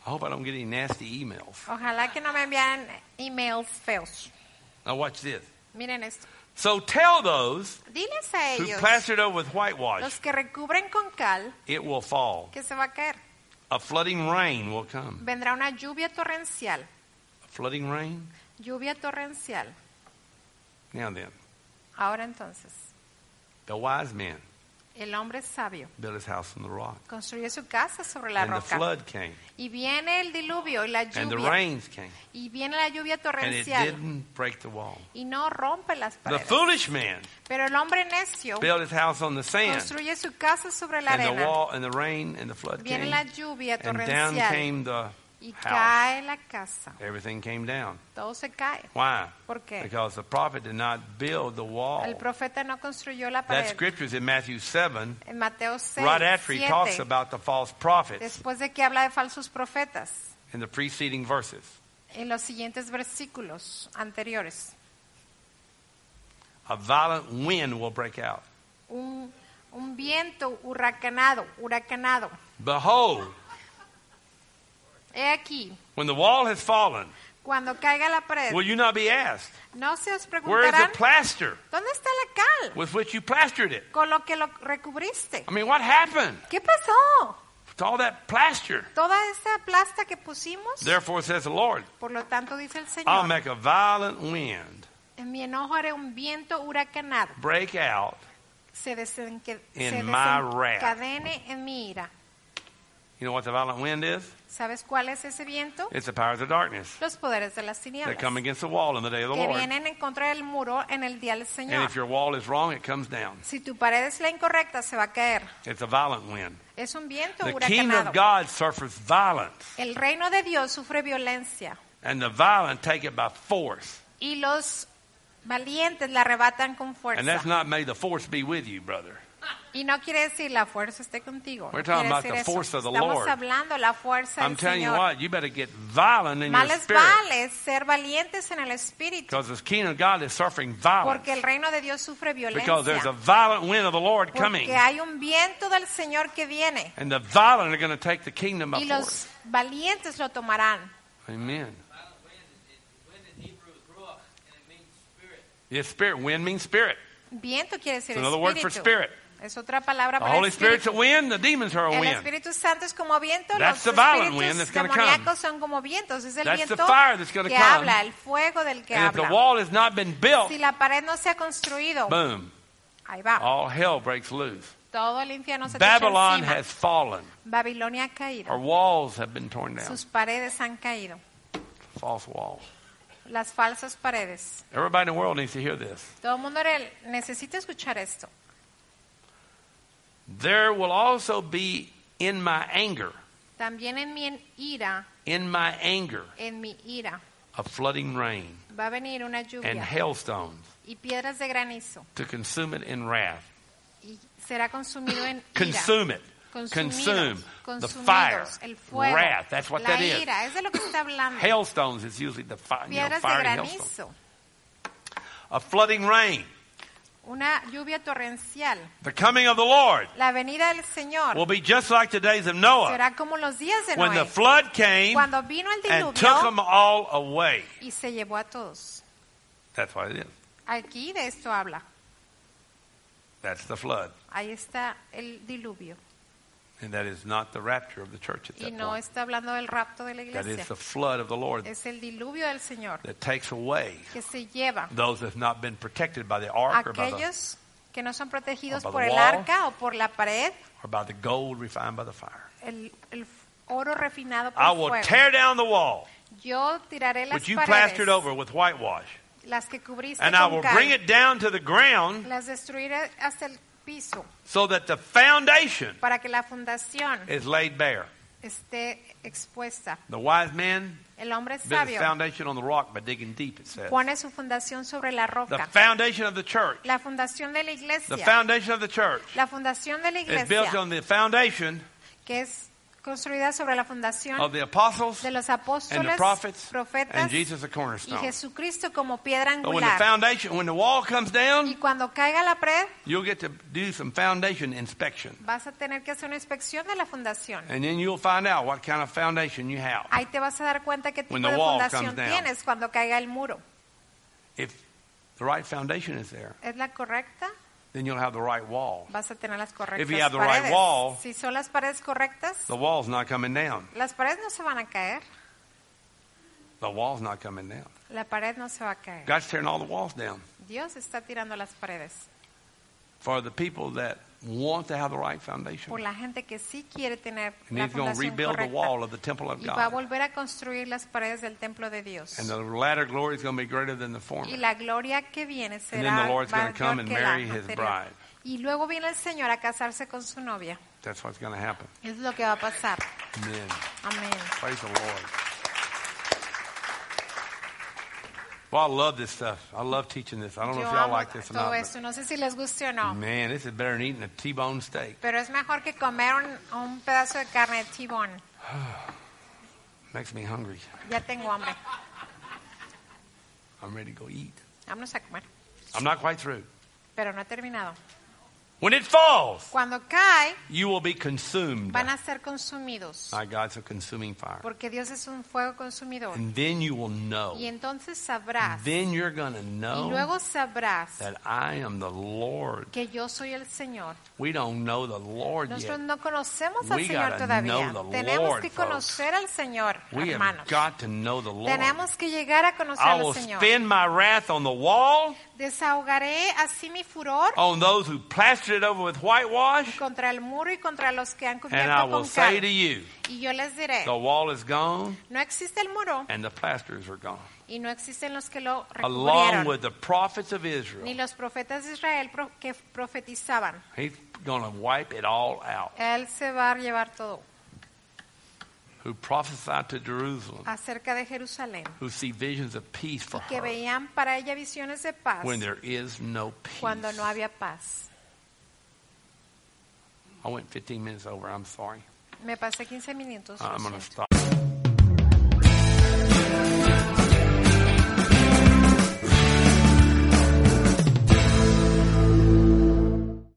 I hope I don't get any nasty emails. Ojalá que no me envíen emails feos. Now watch this. Miren esto. So tell those Diles a who ellos, plastered over with whitewash, los que recubren con cal, it will fall. que se va a caer. A flooding rain will come. Vendrá una lluvia torrencial. A flooding rain? Lluvia torrencial. Now then, Ahora entonces, the wise man el hombre sabio built his house on the rock. construye su casa sobre la And the roca. flood came. Y viene el diluvio y la And the lluvia. rains came. Y viene la lluvia And it torrencial. didn't break the wall. Y no rompe las The paredes. foolish man Pero el hombre necio built his house on the sand. construye su casa sobre la And the arena. wall and the rain and the flood Viene came. la lluvia And down torrencial. came the Y house. cae la casa. Everything came down. Todo se cae. Why? ¿Por qué? Because the prophet did not build the wall. El profeta no construyó la That pared. scripture is in Matthew seven, En Mateo seis, right after he talks siete, about the false prophets después de que habla de falsos profetas, in the preceding verses. en los siguientes versículos anteriores, A violent wind will break out. un, un viento huracanado, huracanado. Behold, He aquí, when the wall has fallen, cuando caiga la pared, will you not be asked, no se os where is the preguntarán, plaster ¿dónde está la cal with which you plastered it? con lo que lo recubriste? I mean, what happened ¿Qué pasó? to all that plaster? Toda esta plasta que pusimos, Therefore says the Lord, por lo tanto dice el I'll Señor, make a violent wind en mi enojo haré un viento huracanado, break out se, desenque- In se my wrath. desencadene en mi ira. You know what the violent wind is? ¿Sabes cuál es ese viento? It's the powers of darkness Los poderes de las that tinieblas come against the wall in the day of the que Lord. vienen en contra del muro en el día del And Señor. if your wall is wrong, it comes down. Si tu pared es la incorrecta, se va a caer. It's a violent wind. Es un viento The kingdom of huracanado. God suffers violence, El reino de Dios sufre violencia and the violent take it by force. y los valientes la arrebatan con And that's fuerza. not may the force be with you, brother. Y no quiere decir la fuerza esté contigo. We're No talking quiere about decir the eso. force of the Estamos Lord. hablando la fuerza I'm del telling you Señor. what, you better get violent in Más your les spirit. vale ser valientes en el espíritu, Because the kingdom of God is suffering violence. porque el reino de Dios sufre Because there's a violencia. violent wind of the Lord coming. Porque hay un viento del Señor que viene And the violent are going to take the kingdom by y force. los valientes lo tomarán. Amen. Wind in Hebrew is ruach, and it means spirit. Yes, spirit. Wind means spirit. Viento quiere decir It's another word for espíritu. spirit. Es otra palabra The para Holy Spirit's a espíritu. wind. The demons are a El wind. Espíritu Santo es como viento, That's los the violent wind espíritus that's gonna come. demoníacos son como vientos. Es el That's the viento fire that's gonna que come. habla, el fuego del que And if the habla. wall has not been built, Si la pared no se ha construido, boom, ahí va. all hell breaks loose. Todo el infierno se te echa Babylon encima. has fallen. Babilonia ha Her caído. walls have been torn down. Sus paredes han caído. False walls. Las falsas paredes. Everybody in the world needs to hear this. Todo el mundo re- necesita escuchar esto. There will also be in my anger, También en mi ira, in my anger, en mi ira, a flooding rain va a venir una and lluvia hailstones y piedras de granizo. to consume it in wrath. Y será consumido en ira. Consume it. Consumidos, Consume the fire, consumidos, el fuego, wrath. That's what la that is. ira, es de lo que está hablando. Hailstones is usually the fi- you know, Piedras de fiery hailstones. granizo, A flooding rain. una lluvia torrencial. The coming of the Lord La venida del Señor will be just like the days of Noah, será como los días de when the Noé, flood came cuando vino el and took them diluvio all away. y se llevó a todos. That's what it is. Aquí de esto habla. That's the flood. Ahí está el diluvio. And that is not the rapture of the church at Y that no point. está hablando del rapto de la That is iglesia. the flood of the Lord Es el diluvio del Señor that takes away que se lleva those that have not been protected by the a ark or by the, aquellos que no son protegidos or by por the el wall. arca o por la pared, or by the gold refined by the fire. el, el oro refinado por I el will fuego. tear down the wall Yo tiraré las which you paredes, plastered over with whitewash, las que cubriste and I con will cal, bring it down to the ground las destruiré hasta el piso so that the foundation para que la fundación is laid bare. esté expuesta. The wise man El hombre built his sabio foundation on the rock by digging deep, it says. pone su fundación sobre la The roca. foundation of the church, La fundación de la the iglesia, foundation of the church la fundación de la is built iglesia, on the foundation que es construida sobre la fundación of the apostles de los and the apóstoles, prophets profetas and Jesus the y cornerstone. Jesucristo como piedra But when the angular. foundation, when the wall comes Y down, cuando caiga la pared, you'll get to do some foundation inspection. vas a tener que hacer una inspección de la fundación. And then you'll find out what kind of foundation you have. Ahí te vas a dar cuenta qué tipo When the de wall fundación comes down. tienes cuando caiga el muro. If the right foundation is there, ¿Es la correcta? then you'll have the right wall. Vas a tener las correctas If you have the right paredes. wall, Si son las paredes correctas, The wall's not coming down. las paredes no se van a caer. The wall's not coming down. La pared no se va a caer. God's tearing all the walls down Dios está tirando las paredes for the people that want to have the right foundation. por la gente que sí quiere tener And la He's going to fundación rebuild the correcta wall of the temple of y va a God. volver a construir las paredes del templo de Dios. And the latter glory is going to be greater than the Y former. la gloria que viene And then será the Lord's going to come mayor and que la marry His anterior. bride. Y luego viene el Señor a casarse con su novia. That's what's going to happen. Es lo que va a pasar. Amen. Amén. Praise the Lord. Well, I love this stuff. I love teaching this. I don't know Yo if y'all amo like this or todo not. esto. No sé si les guste o no. But man, this is better than eating a T-bone steak. Pero es mejor que comer un, un pedazo de carne de T-bone. Makes me hungry. Ya tengo hambre. I'm ready to go eat. Vámonos a comer. I'm not quite through. Pero no he terminado. When it falls, Cuando cae, you will be consumed van a ser consumidos. by God's consuming fire. Porque Dios es un fuego consumidor. And then you will know. Y entonces sabrás. Then you're going to Y know luego sabrás that I am the Lord. que yo soy el Señor. We don't know the Lord Nosotros yet. no conocemos al We Señor gotta todavía. know the Tenemos Lord, que folks. conocer al Señor, We have hermanos. got to know the Lord. Tenemos que llegar a conocer I al will Señor. spend my wrath on the wall, Desahogaré así mi furor on those who plastered it over with whitewash, contra el muro y contra los que han and I cubierto will con say cal. to you, Y yo les diré, the wall is gone no existe el muro and the plasters are gone. y no existen los que lo Along recubrieron, with the prophets of ni Israel, los profetas de Israel pro- que profetizaban. He's going to wipe it all out. Él se va a llevar todo Who prophesied to Jerusalem, acerca de Jerusalén who see visions of peace for y que her veían para ella visiones de paz when there is no peace. cuando no había paz. I went fifteen minutes over. I'm sorry. Me pasé quince minutos. lo I'm going to siento. stop.